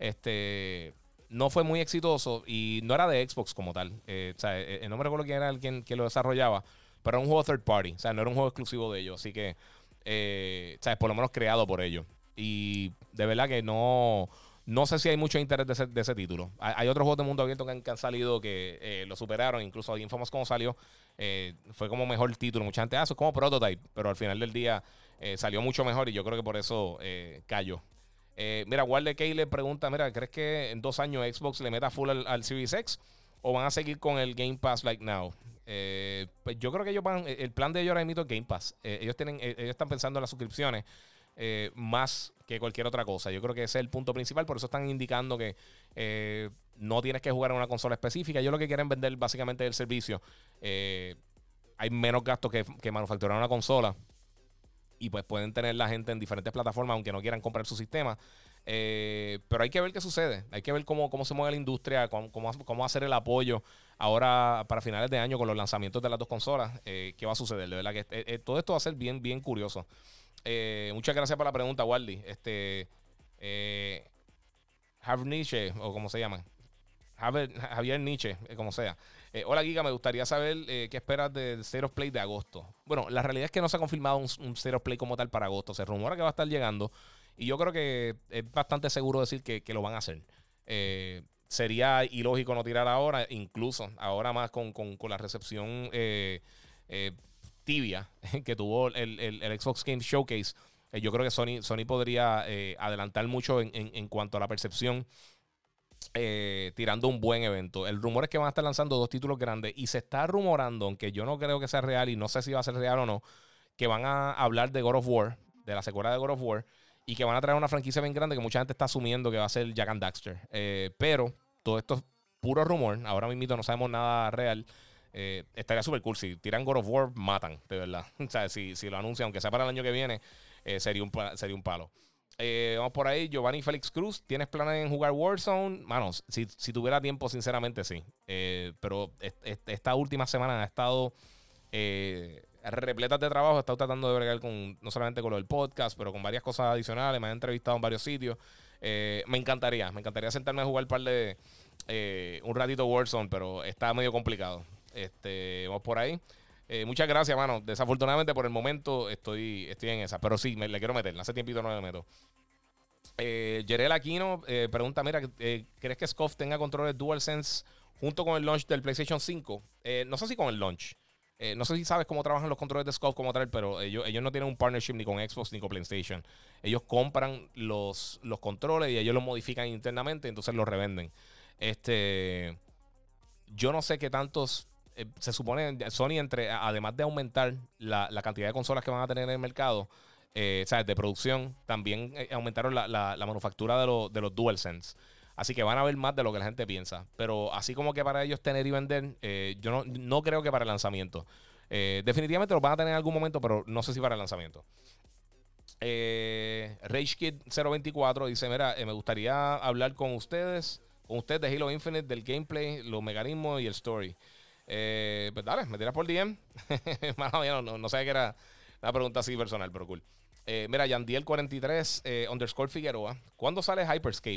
no fue muy exitoso y no era de Xbox como tal. O sea, no me recuerdo quién era quien lo desarrollaba, pero era un juego third party, o sea, no era un juego exclusivo de ellos. Así que, ¿sabes? Por lo menos creado por ellos. Y de verdad que no sé si hay mucho interés de ese título. Hay otros juegos de mundo abierto que han salido que lo superaron. Incluso Infamous, como salió, fue como mejor título. Mucha gente, eso es como Prototype. Pero al final del día salió mucho mejor y yo creo que por eso cayó. Mira, Walde Kay le pregunta, mira, ¿crees que en 2 años Xbox le meta full al Series X? ¿O van a seguir con el Game Pass like now? Pues yo creo que ellos el plan de ellos ahora mismo es Game Pass. Ellos están pensando en las suscripciones más que cualquier otra cosa. Yo creo que ese es el punto principal. Por eso están indicando que no tienes que jugar en una consola específica. Ellos lo que quieren vender básicamente es el servicio. Hay menos gastos que manufacturar una consola. Y pues pueden tener la gente en diferentes plataformas, aunque no quieran comprar su sistema. Pero hay que ver qué sucede. Hay que ver cómo se mueve la industria, cómo hacer el apoyo ahora para finales de año con los lanzamientos de las dos consolas. ¿Qué va a suceder? De verdad que todo esto va a ser bien, bien curioso. Muchas gracias por la pregunta, Waldy. Javier Nietzsche, o como se llama. Javier Nietzsche, como sea. Hola, Giga, me gustaría saber qué esperas del State of Play de agosto. Bueno, la realidad es que no se ha confirmado un State of Play como tal para agosto. Se rumora que va a estar llegando y yo creo que es bastante seguro decir que lo van a hacer. Sería ilógico no tirar ahora, incluso ahora más con la recepción tibia que tuvo el Xbox Game Showcase. Yo creo que Sony podría adelantar mucho en cuanto a la percepción, tirando un buen evento. El rumor es que van a estar lanzando 2 títulos grandes y se está rumorando, aunque yo no creo que sea real y no sé si va a ser real o no, que van a hablar de God of War, de la secuela de God of War, y que van a traer una franquicia bien grande que mucha gente está asumiendo que va a ser Jak and Daxter. Pero todo esto es puro rumor. Ahora mismo no sabemos nada real. Estaría súper cool. Si tiran God of War, matan, de verdad. O sea, si lo anuncian, aunque sea para el año que viene, sería un palo. Vamos por ahí. Giovanni Félix Cruz, ¿tienes planes en jugar Warzone? Manos, si tuviera tiempo, sinceramente sí. Pero esta última semana ha estado repletas de trabajo. He estado tratando de bregar no solamente con lo del podcast, pero con varias cosas adicionales. Me han entrevistado en varios sitios. Me encantaría sentarme a jugar un ratito Warzone, pero está medio complicado. Vamos por ahí. Muchas gracias, mano. Desafortunadamente por el momento estoy en esa, pero sí, le quiero meter. Hace tiempito no le meto. Yerel Aquino pregunta, mira, ¿crees que SCUF tenga controles DualSense junto con el launch del PlayStation 5? No sé si con el launch. No sé si sabes cómo trabajan los controles de SCUF como tal, pero ellos no tienen un partnership ni con Xbox ni con PlayStation. Ellos compran los controles y ellos los modifican internamente, entonces los revenden. Yo no sé qué tantos... se supone Sony, además de aumentar la cantidad de consolas que van a tener en el mercado, ¿sabes? De producción, también aumentaron la manufactura de los DualSense. Así que van a ver más de lo que la gente piensa. Pero así como que para ellos tener y vender, yo no creo que para el lanzamiento. Definitivamente lo van a tener en algún momento, pero no sé si para el lanzamiento. RageKid 024 dice, mira, me gustaría hablar con usted de Halo Infinite, del gameplay, los mecanismos y el story. Pues dale, me tiras por DM. No sabía que era una pregunta así personal, pero cool. Mira, Yandiel43 _ Figueroa, ¿cuándo sale Hyperscape?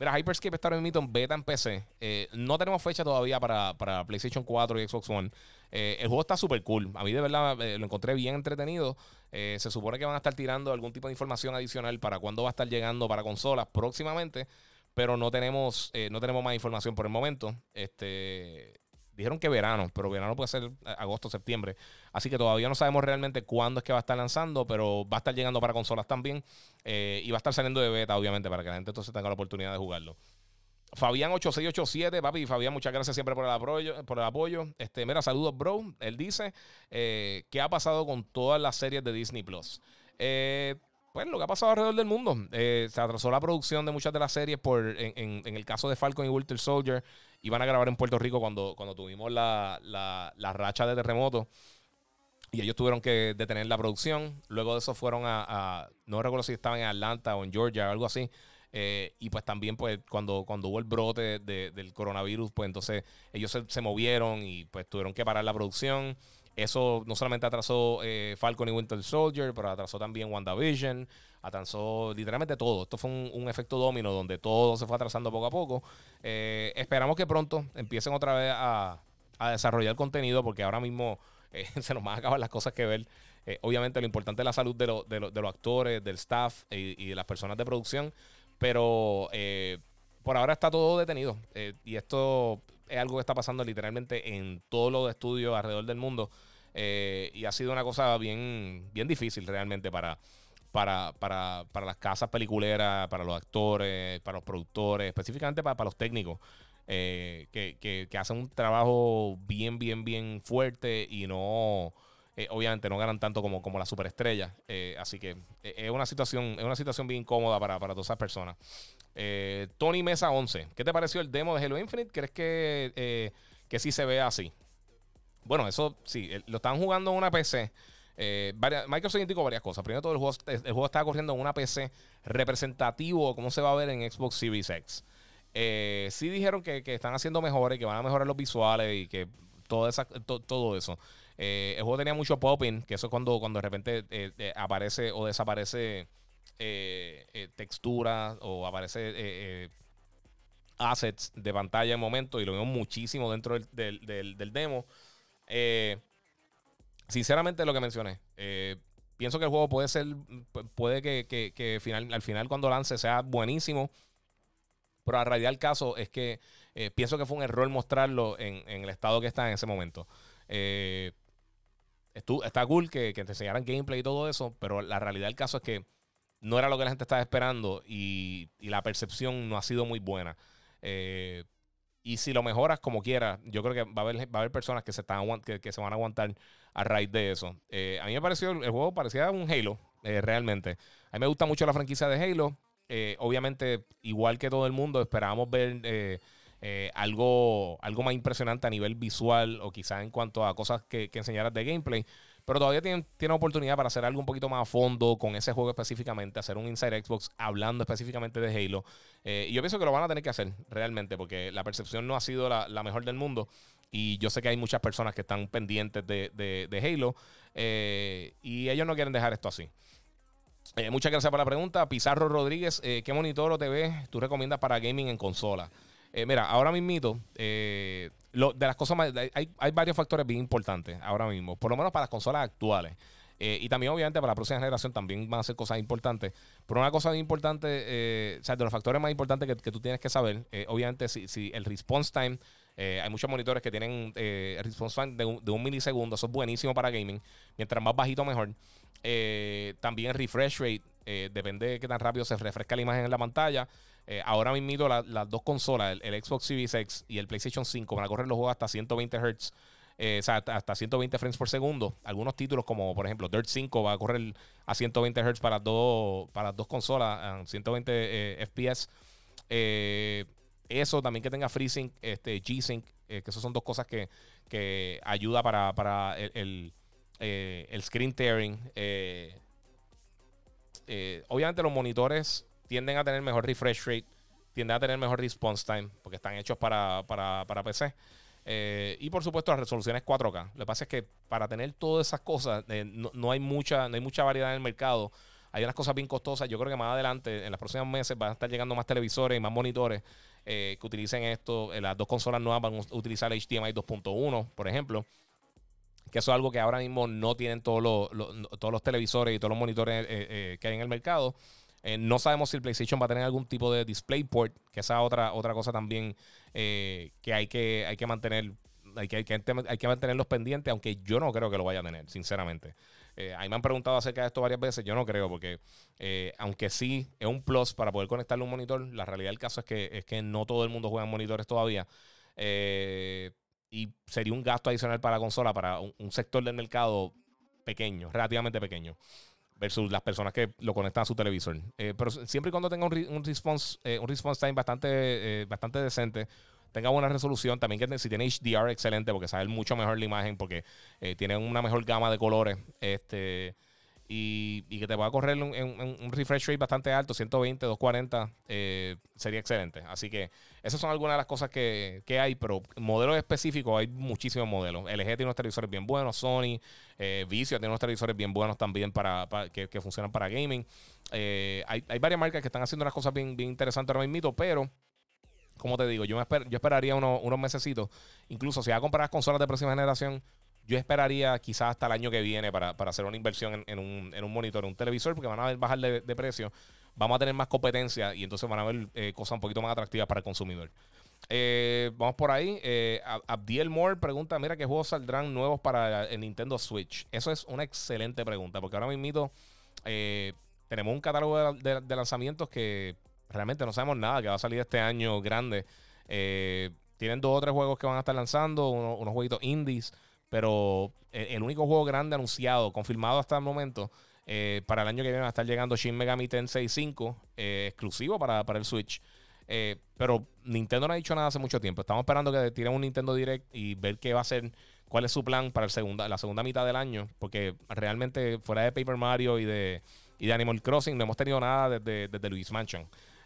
Mira, Hyperscape está ahora mismo en beta en PC. No tenemos fecha todavía para PlayStation 4 y Xbox One. El juego está súper cool. A mí de verdad lo encontré bien entretenido. Se supone que van a estar tirando algún tipo de información adicional para cuándo va a estar llegando para consolas próximamente, pero no tenemos más información por el momento. Dijeron que verano, pero verano puede ser agosto, septiembre. Así que todavía no sabemos realmente cuándo es que va a estar lanzando, pero va a estar llegando para consolas también. Y va a estar saliendo de beta, obviamente, para que la gente entonces tenga la oportunidad de jugarlo. Fabián 8687, papi. Fabián, muchas gracias siempre por el apoyo. Mira, saludos, bro. Él dice, ¿qué ha pasado con todas las series de Disney Plus? Pues lo que ha pasado alrededor del mundo. Se atrasó la producción de muchas de las series en el caso de Falcon y Winter Soldier. Iban a grabar en Puerto Rico cuando tuvimos la racha de terremoto. Y ellos tuvieron que detener la producción. Luego de eso fueron no recuerdo si estaban en Atlanta o en Georgia o algo así. Y pues también pues cuando hubo el brote del coronavirus, pues entonces ellos se movieron y pues tuvieron que parar la producción. Eso no solamente atrasó Falcon y Winter Soldier, pero atrasó también WandaVision, atrasó literalmente todo. Esto fue un efecto domino donde todo se fue atrasando poco a poco. Esperamos que pronto empiecen otra vez a desarrollar contenido, porque ahora mismo se nos van a acabar las cosas que ver. Obviamente lo importante es la salud de los actores, del staff y de las personas de producción, pero por ahora está todo detenido. Y esto es algo que está pasando literalmente en todos los estudios alrededor del mundo. Y ha sido una cosa bien, bien difícil realmente para las casas peliculeras, para los actores, para los productores, específicamente para los técnicos. Que hacen un trabajo bien, bien, bien fuerte y no, obviamente no ganan tanto como las superestrellas. Así que es una situación bien incómoda para todas esas personas. Tony Mesa 11, ¿qué te pareció el demo de Halo Infinite? ¿Crees que sí se ve así? Bueno, eso sí, lo están jugando en una PC. Microsoft indicó varias cosas. Primero, todo el juego está corriendo en una PC representativo, como se va a ver en Xbox Series X. Sí dijeron que están haciendo mejores, que van a mejorar los visuales y que todo eso. El juego tenía mucho popping, que eso es cuando de repente aparece o desaparece textura o aparece assets de pantalla en momento, y lo vemos muchísimo dentro del demo. Sinceramente, lo que mencioné, pienso que el juego puede que al final cuando lance sea buenísimo. Pero la realidad del caso es que pienso que fue un error mostrarlo en el estado que está en ese momento. Está cool que te enseñaran gameplay y todo eso, pero la realidad del caso es que no era lo que la gente estaba esperando y la percepción no ha sido muy buena. Y si lo mejoras como quieras, yo creo que va a haber personas que se van a aguantar a raíz de eso. A mí me pareció, el juego parecía un Halo, realmente. A mí me gusta mucho la franquicia de Halo. Obviamente, igual que todo el mundo, esperábamos ver algo más impresionante a nivel visual o quizás en cuanto a cosas que enseñaras de gameplay. Pero todavía tienen oportunidad para hacer algo un poquito más a fondo con ese juego específicamente, hacer un Inside Xbox hablando específicamente de Halo. Y yo pienso que lo van a tener que hacer realmente, porque la percepción no ha sido la mejor del mundo. Y yo sé que hay muchas personas que están pendientes de Halo, y ellos no quieren dejar esto así. Muchas gracias por la pregunta. Pizarro Rodríguez, ¿qué monitor o TV tú recomiendas para gaming en consola? Mira, ahora mismito, de las cosas más, hay varios factores bien importantes ahora mismo, por lo menos para las consolas actuales. Y también, obviamente, para la próxima generación también van a ser cosas importantes. Pero una cosa bien importante, o sea, de los factores más importantes que tú tienes que saber, obviamente, si el response time, hay muchos monitores que tienen el response time de un milisegundo. Eso es buenísimo para gaming. Mientras más bajito, mejor. También el refresh rate, depende de qué tan rápido se refresca la imagen en la pantalla. Ahora mismo las dos consolas, el Xbox Series X y el PlayStation 5, van a correr los juegos hasta 120 Hz. O sea, hasta 120 frames por segundo. Algunos títulos, como por ejemplo Dirt 5, va a correr a 120 Hz para las dos consolas, a 120 FPS. Eso también, que tenga FreeSync, G-Sync, que esas son dos cosas que ayuda para el screen tearing. Obviamente los monitores tienden a tener mejor refresh rate, tienden a tener mejor response time, porque están hechos para PC. Y por supuesto las resoluciones 4K. Lo que pasa es que para tener todas esas cosas no hay mucha variedad en el mercado. hay unas cosas bien costosas. Yo creo que más adelante, en los próximos meses, van a estar llegando más televisores y más monitores que utilicen esto. Las dos consolas nuevas van a utilizar HDMI 2.1, por ejemplo. Que eso es algo que ahora mismo no tienen todos los televisores y todos los monitores que hay en el mercado. No sabemos si el PlayStation va a tener algún tipo de DisplayPort, que esa otra cosa también que hay que mantener. Hay que mantenerlos pendientes, aunque yo no creo que lo vaya a tener, sinceramente. Ahí me han preguntado acerca de esto varias veces. Yo no creo, porque aunque sí es un plus para poder conectarle un monitor, la realidad del caso es que no todo el mundo juega en monitores todavía. Y sería un gasto adicional para la consola, para un sector del mercado pequeño, relativamente pequeño, versus las personas que lo conectan a su televisor. Pero siempre y cuando tenga un response time bastante decente, tenga buena resolución, también que si tiene HDR, excelente, porque sabe mucho mejor la imagen, porque tiene una mejor gama de colores, y que te pueda correr un refresh rate bastante alto, 120, 240, sería excelente. Así que esas son algunas de las cosas que hay, pero modelos específicos hay muchísimos modelos. LG tiene unos televisores bien buenos, Sony, Vizio tiene unos televisores bien buenos también que funcionan para gaming. Hay varias marcas que están haciendo unas cosas bien interesantes ahora mismo, pero como te digo, yo esperaría unos mesecitos. Incluso si vas a comprar las consolas de próxima generación, yo esperaría quizás hasta el año que viene para hacer una inversión en un monitor, en un televisor, porque van a bajar de precio. Vamos a tener más competencia y entonces van a haber cosas un poquito más atractivas para el consumidor. Vamos por ahí. Abdiel Moore pregunta: mira, ¿qué juegos saldrán nuevos para el Nintendo Switch? Eso es una excelente pregunta, porque ahora mismo tenemos un catálogo de lanzamientos que realmente no sabemos nada que va a salir este año grande. Tienen 2 o 3 juegos que van a estar lanzando, unos jueguitos indies, pero el único juego grande anunciado, confirmado hasta el momento, para el año que viene va a estar llegando Shin Megami Tensei 5, exclusivo para el Switch. Pero Nintendo no ha dicho nada hace mucho tiempo. Estamos esperando que tiren un Nintendo Direct y ver qué va a ser, cuál es su plan para la segunda mitad del año, porque realmente fuera de Paper Mario y de Animal Crossing no hemos tenido nada desde Luigi's Mansion.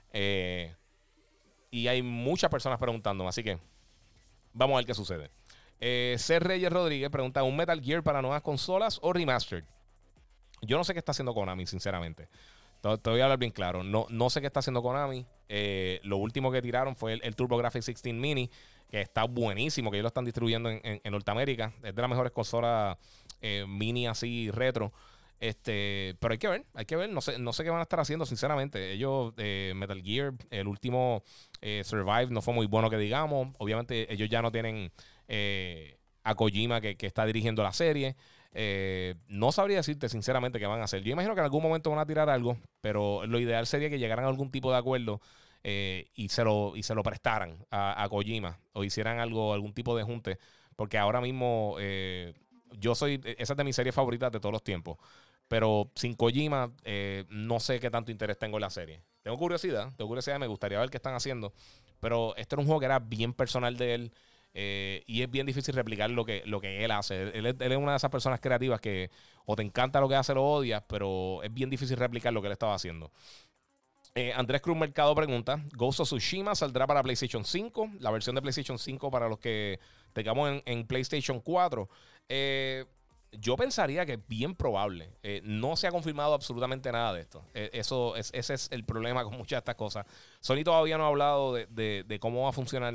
Y hay muchas personas preguntándome, así que vamos a ver qué sucede. C. Reyes Rodríguez pregunta: ¿un Metal Gear para nuevas consolas o remastered? Yo no sé qué está haciendo Konami, sinceramente. Te voy a hablar bien claro. No sé qué está haciendo Konami. Lo último que tiraron fue el TurboGrafx 16 Mini, que está buenísimo, que ellos lo están distribuyendo en Norteamérica. Es de las mejores consolas mini así retro. Pero hay que ver. No sé qué van a estar haciendo, sinceramente. Ellos, Metal Gear, el último Survive no fue muy bueno que digamos. Obviamente ellos ya no tienen a Kojima que está dirigiendo la serie. No sabría decirte sinceramente qué van a hacer. Yo imagino que en algún momento van a tirar algo, pero lo ideal sería que llegaran a algún tipo de acuerdo y se lo prestaran a Kojima o hicieran algún tipo de junte, porque ahora mismo esa es de mis series favoritas de todos los tiempos, pero sin Kojima no sé qué tanto interés tengo en la serie. Tengo curiosidad, me gustaría ver qué están haciendo, pero este era un juego que era bien personal de él. Y es bien difícil replicar lo que él hace. Él es una de esas personas creativas que o te encanta lo que hace o lo odias, pero es bien difícil replicar lo que él estaba haciendo. Andrés Cruz Mercado pregunta: ¿Ghost of Tsushima saldrá para PlayStation 5? La versión de PlayStation 5 para los que tengamos en PlayStation 4. Yo pensaría que es bien probable. No se ha confirmado absolutamente nada de esto. Ese es el problema con muchas de estas cosas. Sony todavía no ha hablado de cómo va a funcionar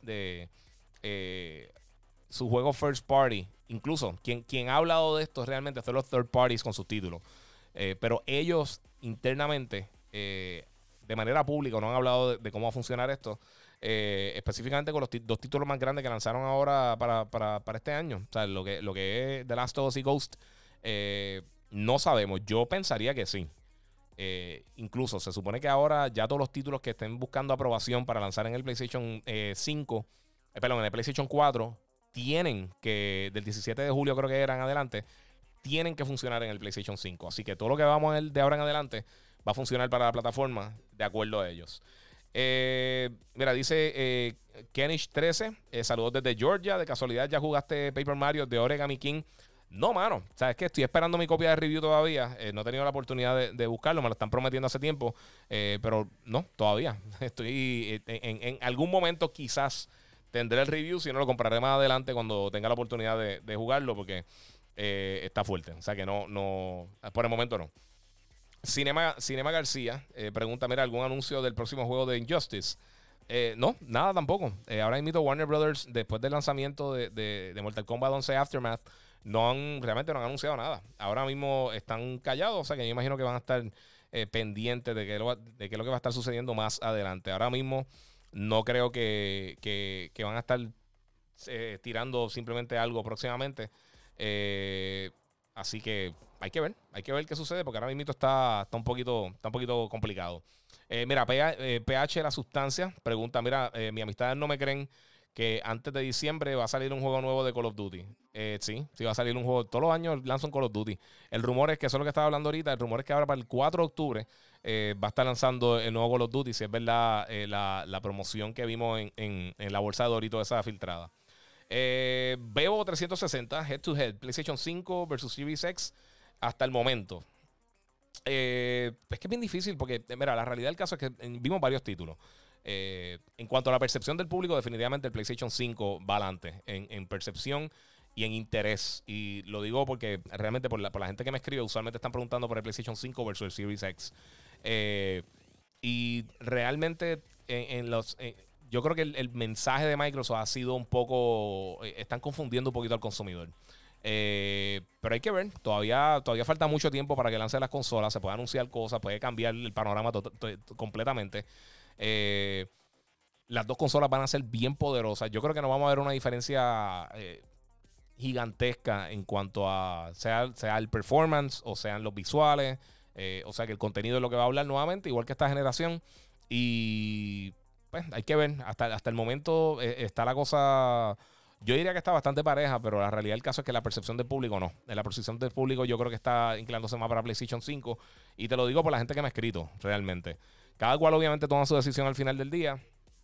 su juego first party. Incluso quien ha hablado de esto realmente son los third parties con sus títulos, pero ellos internamente de manera pública no han hablado de cómo va a funcionar esto, específicamente con los 2 títulos más grandes que lanzaron ahora para este año. O sea, lo que es The Last of Us y Ghost, no sabemos. Yo pensaría que sí. Incluso se supone que ahora ya todos los títulos que estén buscando aprobación para lanzar en el PlayStation 5, perdón, en el PlayStation 4, tienen que, del 17 de julio creo que eran adelante, tienen que funcionar en el PlayStation 5. Así que todo lo que vamos a ver de ahora en adelante va a funcionar para la plataforma de acuerdo a ellos. Mira, dice Kenish 13, saludos desde Georgia. De casualidad, ¿ya jugaste Paper Mario de Origami King? No, mano. Sabes que estoy esperando mi copia de review todavía. No he tenido la oportunidad de buscarlo. Me lo están prometiendo hace tiempo. Pero no, todavía. Estoy en algún momento quizás tendré el review. Si no, lo compraré más adelante cuando tenga la oportunidad de jugarlo, porque está fuerte. O sea que no, por el momento no. Cinema García pregunta, mira, ¿algún anuncio del próximo juego de Injustice? No, nada tampoco. Ahora mismo Warner Brothers, después del lanzamiento de Mortal Kombat 11 Aftermath, realmente no han anunciado nada. Ahora mismo están callados, o sea que yo imagino que van a estar pendientes de qué es lo que va a estar sucediendo más adelante. Ahora mismo no creo que van a estar tirando simplemente algo próximamente. Así que hay que ver qué sucede, porque ahora mismo está un poquito complicado. Mira, PH La Sustancia pregunta, mira, mis amistades no me creen que antes de diciembre va a salir un juego nuevo de Call of Duty. Sí va a salir un juego. Todos los años lanzan Call of Duty. El rumor es que eso es lo que estaba hablando ahorita. El rumor es que ahora para el 4 de octubre va a estar lanzando el nuevo Call of Duty. Si es verdad la promoción que vimos en la bolsa de Doritos esa filtrada. Bebo 360 Head to Head, PlayStation 5 versus Series X hasta el momento. Es que es bien difícil porque, mira, la realidad del caso es que vimos varios títulos. En cuanto a la percepción del público, definitivamente el PlayStation 5 va adelante en percepción y en interés. Y lo digo porque realmente por la gente que me escribe, usualmente están preguntando por el PlayStation 5 versus el Series X. Y realmente yo creo que el mensaje de Microsoft ha sido un poco... están confundiendo un poquito al consumidor. Pero hay que ver, todavía falta mucho tiempo para que lance las consolas, se puede anunciar cosas, puede cambiar el panorama completamente. Las dos consolas van a ser bien poderosas. Yo creo que no vamos a ver una diferencia gigantesca en cuanto a sea el performance o sean los visuales. O sea que el contenido es lo que va a hablar nuevamente, igual que esta generación. Y pues hay que ver, hasta el momento está la cosa... Yo diría que está bastante pareja, pero la realidad del caso es que la percepción del público no. En la percepción del público yo creo que está inclinándose más para PlayStation 5. Y te lo digo por la gente que me ha escrito, realmente. Cada cual obviamente toma su decisión al final del día.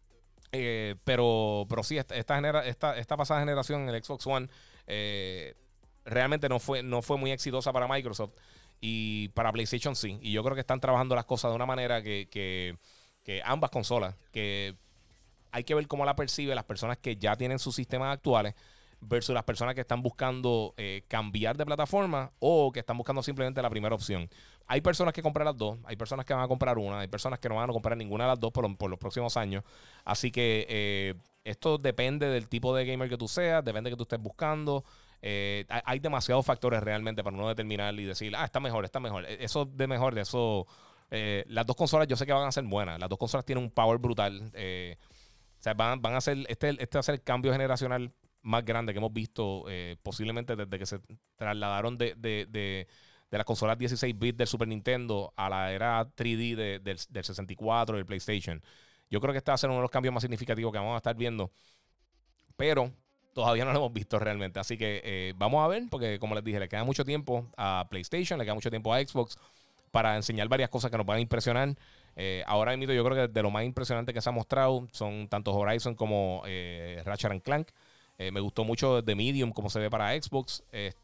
Pero sí, esta pasada generación en el Xbox One realmente no fue muy exitosa para Microsoft. Y para PlayStation sí. Y yo creo que están trabajando las cosas de una manera que ambas consolas, que hay que ver cómo la percibe las personas que ya tienen sus sistemas actuales versus las personas que están buscando cambiar de plataforma o que están buscando simplemente la primera opción. Hay personas que compran las dos, hay personas que van a comprar una, hay personas que no van a comprar ninguna de las dos por los próximos años. Así que esto depende del tipo de gamer que tú seas, depende de que tú estés buscando. Hay demasiados factores realmente para uno determinar y decir, está mejor, está mejor. Eso de mejor, de eso... las dos consolas yo sé que van a ser buenas. Las dos consolas tienen un power brutal. O sea, van a ser, este va a ser el cambio generacional más grande que hemos visto posiblemente desde que se trasladaron de las consolas 16 bits del Super Nintendo a la era 3D del 64 y del PlayStation. Yo creo que este va a ser uno de los cambios más significativos que vamos a estar viendo. Pero todavía no lo hemos visto realmente. Así que vamos a ver, porque como les dije, le queda mucho tiempo a PlayStation, le queda mucho tiempo a Xbox para enseñar varias cosas que nos van a impresionar. Ahora mismo yo creo que de lo más impresionante que se ha mostrado son tanto Horizon como Ratchet & Clank. Me gustó mucho The Medium, como se ve para Xbox.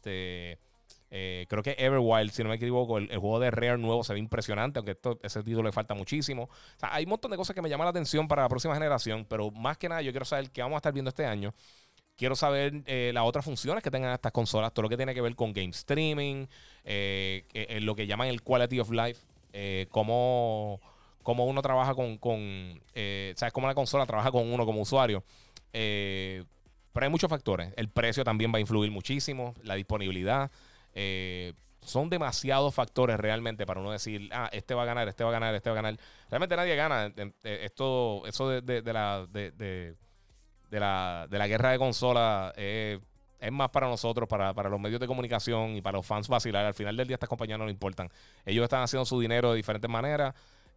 Creo que Everwild, si no me equivoco, el juego de Rare nuevo se ve impresionante, aunque ese título le falta muchísimo. O sea, hay un montón de cosas que me llaman la atención para la próxima generación, pero más que nada yo quiero saber qué vamos a estar viendo este año. Quiero saber las otras funciones que tengan estas consolas, todo lo que tiene que ver con game streaming, lo que llaman el quality of life, cómo uno trabaja ¿sabes? Cómo la consola trabaja con uno como usuario. Pero hay muchos factores. El precio también va a influir muchísimo, la disponibilidad. Son demasiados factores realmente para uno decir, este va a ganar, este va a ganar, este va a ganar. Realmente nadie gana. Eso de la guerra de consolas es más para nosotros, para los medios de comunicación y para los fans vacilar. Al final del día estas compañías no le importan. Ellos están haciendo su dinero de diferentes maneras.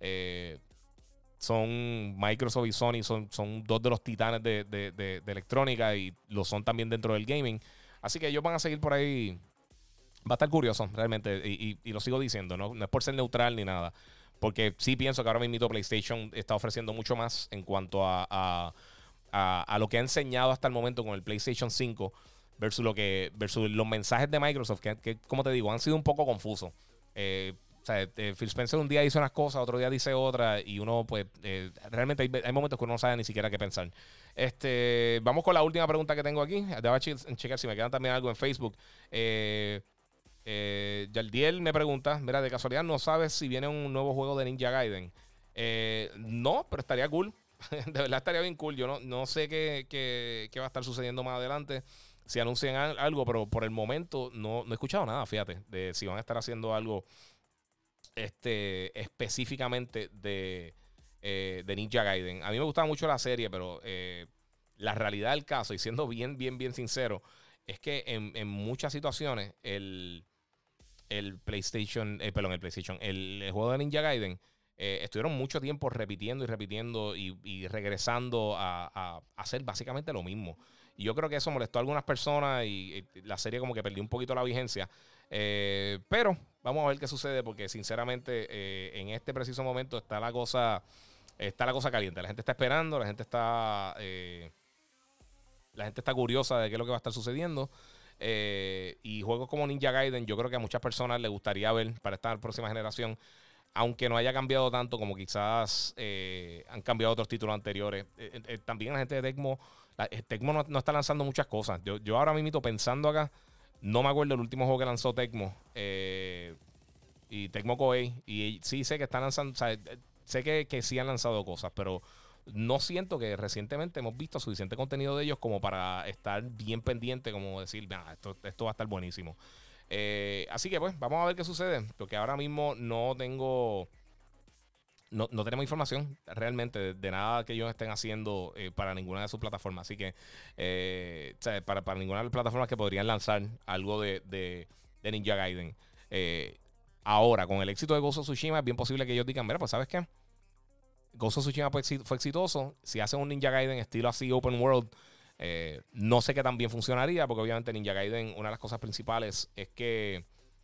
Son Microsoft y Sony, son dos de los titanes de electrónica y lo son también dentro del gaming. Así que ellos van a seguir por ahí. Va a estar curioso realmente y lo sigo diciendo, no es por ser neutral ni nada, porque sí pienso que ahora mismo PlayStation está ofreciendo mucho más en cuanto a lo que ha enseñado hasta el momento con el PlayStation 5 versus los mensajes de Microsoft que como te digo, han sido un poco confusos. O sea, Phil Spencer un día dice unas cosas, otro día dice otra y uno pues realmente hay momentos que uno no sabe ni siquiera qué pensar. Vamos con la última pregunta que tengo aquí. Debo checar si me quedan también algo en Facebook. Yardiel me pregunta, mira, de casualidad no sabes si viene un nuevo juego de Ninja Gaiden. No, pero estaría cool. De verdad estaría bien cool. Yo no sé qué va a estar sucediendo más adelante. Si anuncian algo, pero por el momento no he escuchado nada, fíjate, de si van a estar haciendo algo específicamente de Ninja Gaiden. A mí me gustaba mucho la serie, pero la realidad del caso, y siendo bien sincero, es que en muchas situaciones el PlayStation, el juego de Ninja Gaiden, estuvieron mucho tiempo repitiendo y regresando a hacer básicamente lo mismo. Y yo creo que eso molestó a algunas personas y la serie como que perdió un poquito la vigencia. Pero vamos a ver qué sucede porque sinceramente en este preciso momento está la cosa caliente. La gente está esperando, la gente está curiosa de qué es lo que va a estar sucediendo. Y juegos como Ninja Gaiden, yo creo que a muchas personas les gustaría ver para esta próxima generación, aunque no haya cambiado tanto como quizás han cambiado otros títulos anteriores. También la gente de Tecmo, Tecmo no está lanzando muchas cosas. Yo ahora mismo pensando acá, no me acuerdo el último juego que lanzó Tecmo. Y Tecmo Koei. Y sí sé que están lanzando, o sea, sé que sí han lanzado cosas, pero no siento que recientemente hemos visto suficiente contenido de ellos como para estar bien pendiente, como decir, nah, esto va a estar buenísimo. Así que pues, vamos a ver qué sucede, porque ahora mismo no tenemos información realmente de nada que ellos estén haciendo para ninguna de sus plataformas. Así que, o sea, para ninguna de las plataformas que podrían lanzar algo de Ninja Gaiden. Ahora, con el éxito de Ghost of Tsushima, es bien posible que ellos digan, mira, pues, ¿sabes qué? Ghost of Tsushima fue exitoso. Si hacen un Ninja Gaiden estilo así, open world, no sé qué tan bien funcionaría, porque obviamente Ninja Gaiden, una de las cosas principales es que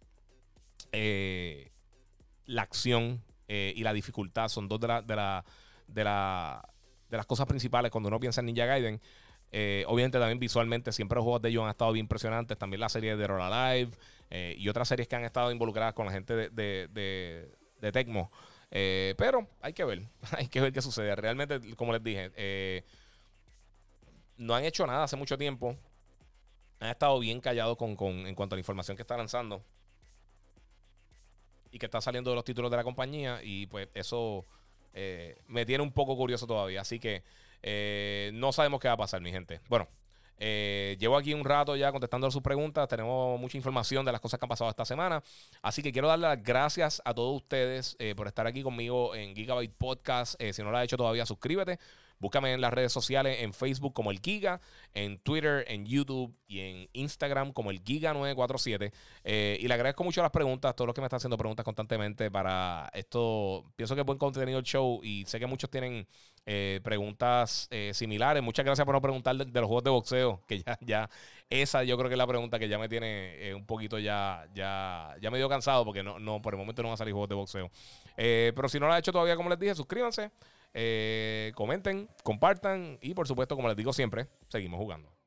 la acción y la dificultad son dos de las cosas principales cuando uno piensa en Ninja Gaiden. Obviamente también visualmente siempre los juegos de ellos han estado bien impresionantes. También la serie de Dead or Alive y otras series que han estado involucradas con la gente de Tecmo. Pero hay que ver, hay que ver qué sucede. Realmente, como les dije, no han hecho nada hace mucho tiempo. Han estado bien callados en cuanto a la información que está lanzando y que está saliendo de los títulos de la compañía. Y pues eso me tiene un poco curioso todavía. Así que no sabemos qué va a pasar, mi gente. Bueno, llevo aquí un rato ya contestando sus preguntas. Tenemos mucha información de las cosas que han pasado esta semana. Así que quiero darle las gracias a todos ustedes por estar aquí conmigo en Gigabyte Podcast. Si no lo has hecho todavía, suscríbete. Búscame en las redes sociales, en Facebook como el Giga, en Twitter, en YouTube y en Instagram como el Giga947. Y le agradezco mucho las preguntas, todos los que me están haciendo preguntas constantemente para esto. Pienso que es buen contenido el show y sé que muchos tienen preguntas similares. Muchas gracias por no preguntar de los juegos de boxeo, que ya esa yo creo que es la pregunta que ya me tiene un poquito ya me dio cansado porque no por el momento no van a salir juegos de boxeo. Pero si no lo han hecho todavía, como les dije, suscríbanse. Comenten, compartan y por supuesto, como les digo siempre, seguimos jugando.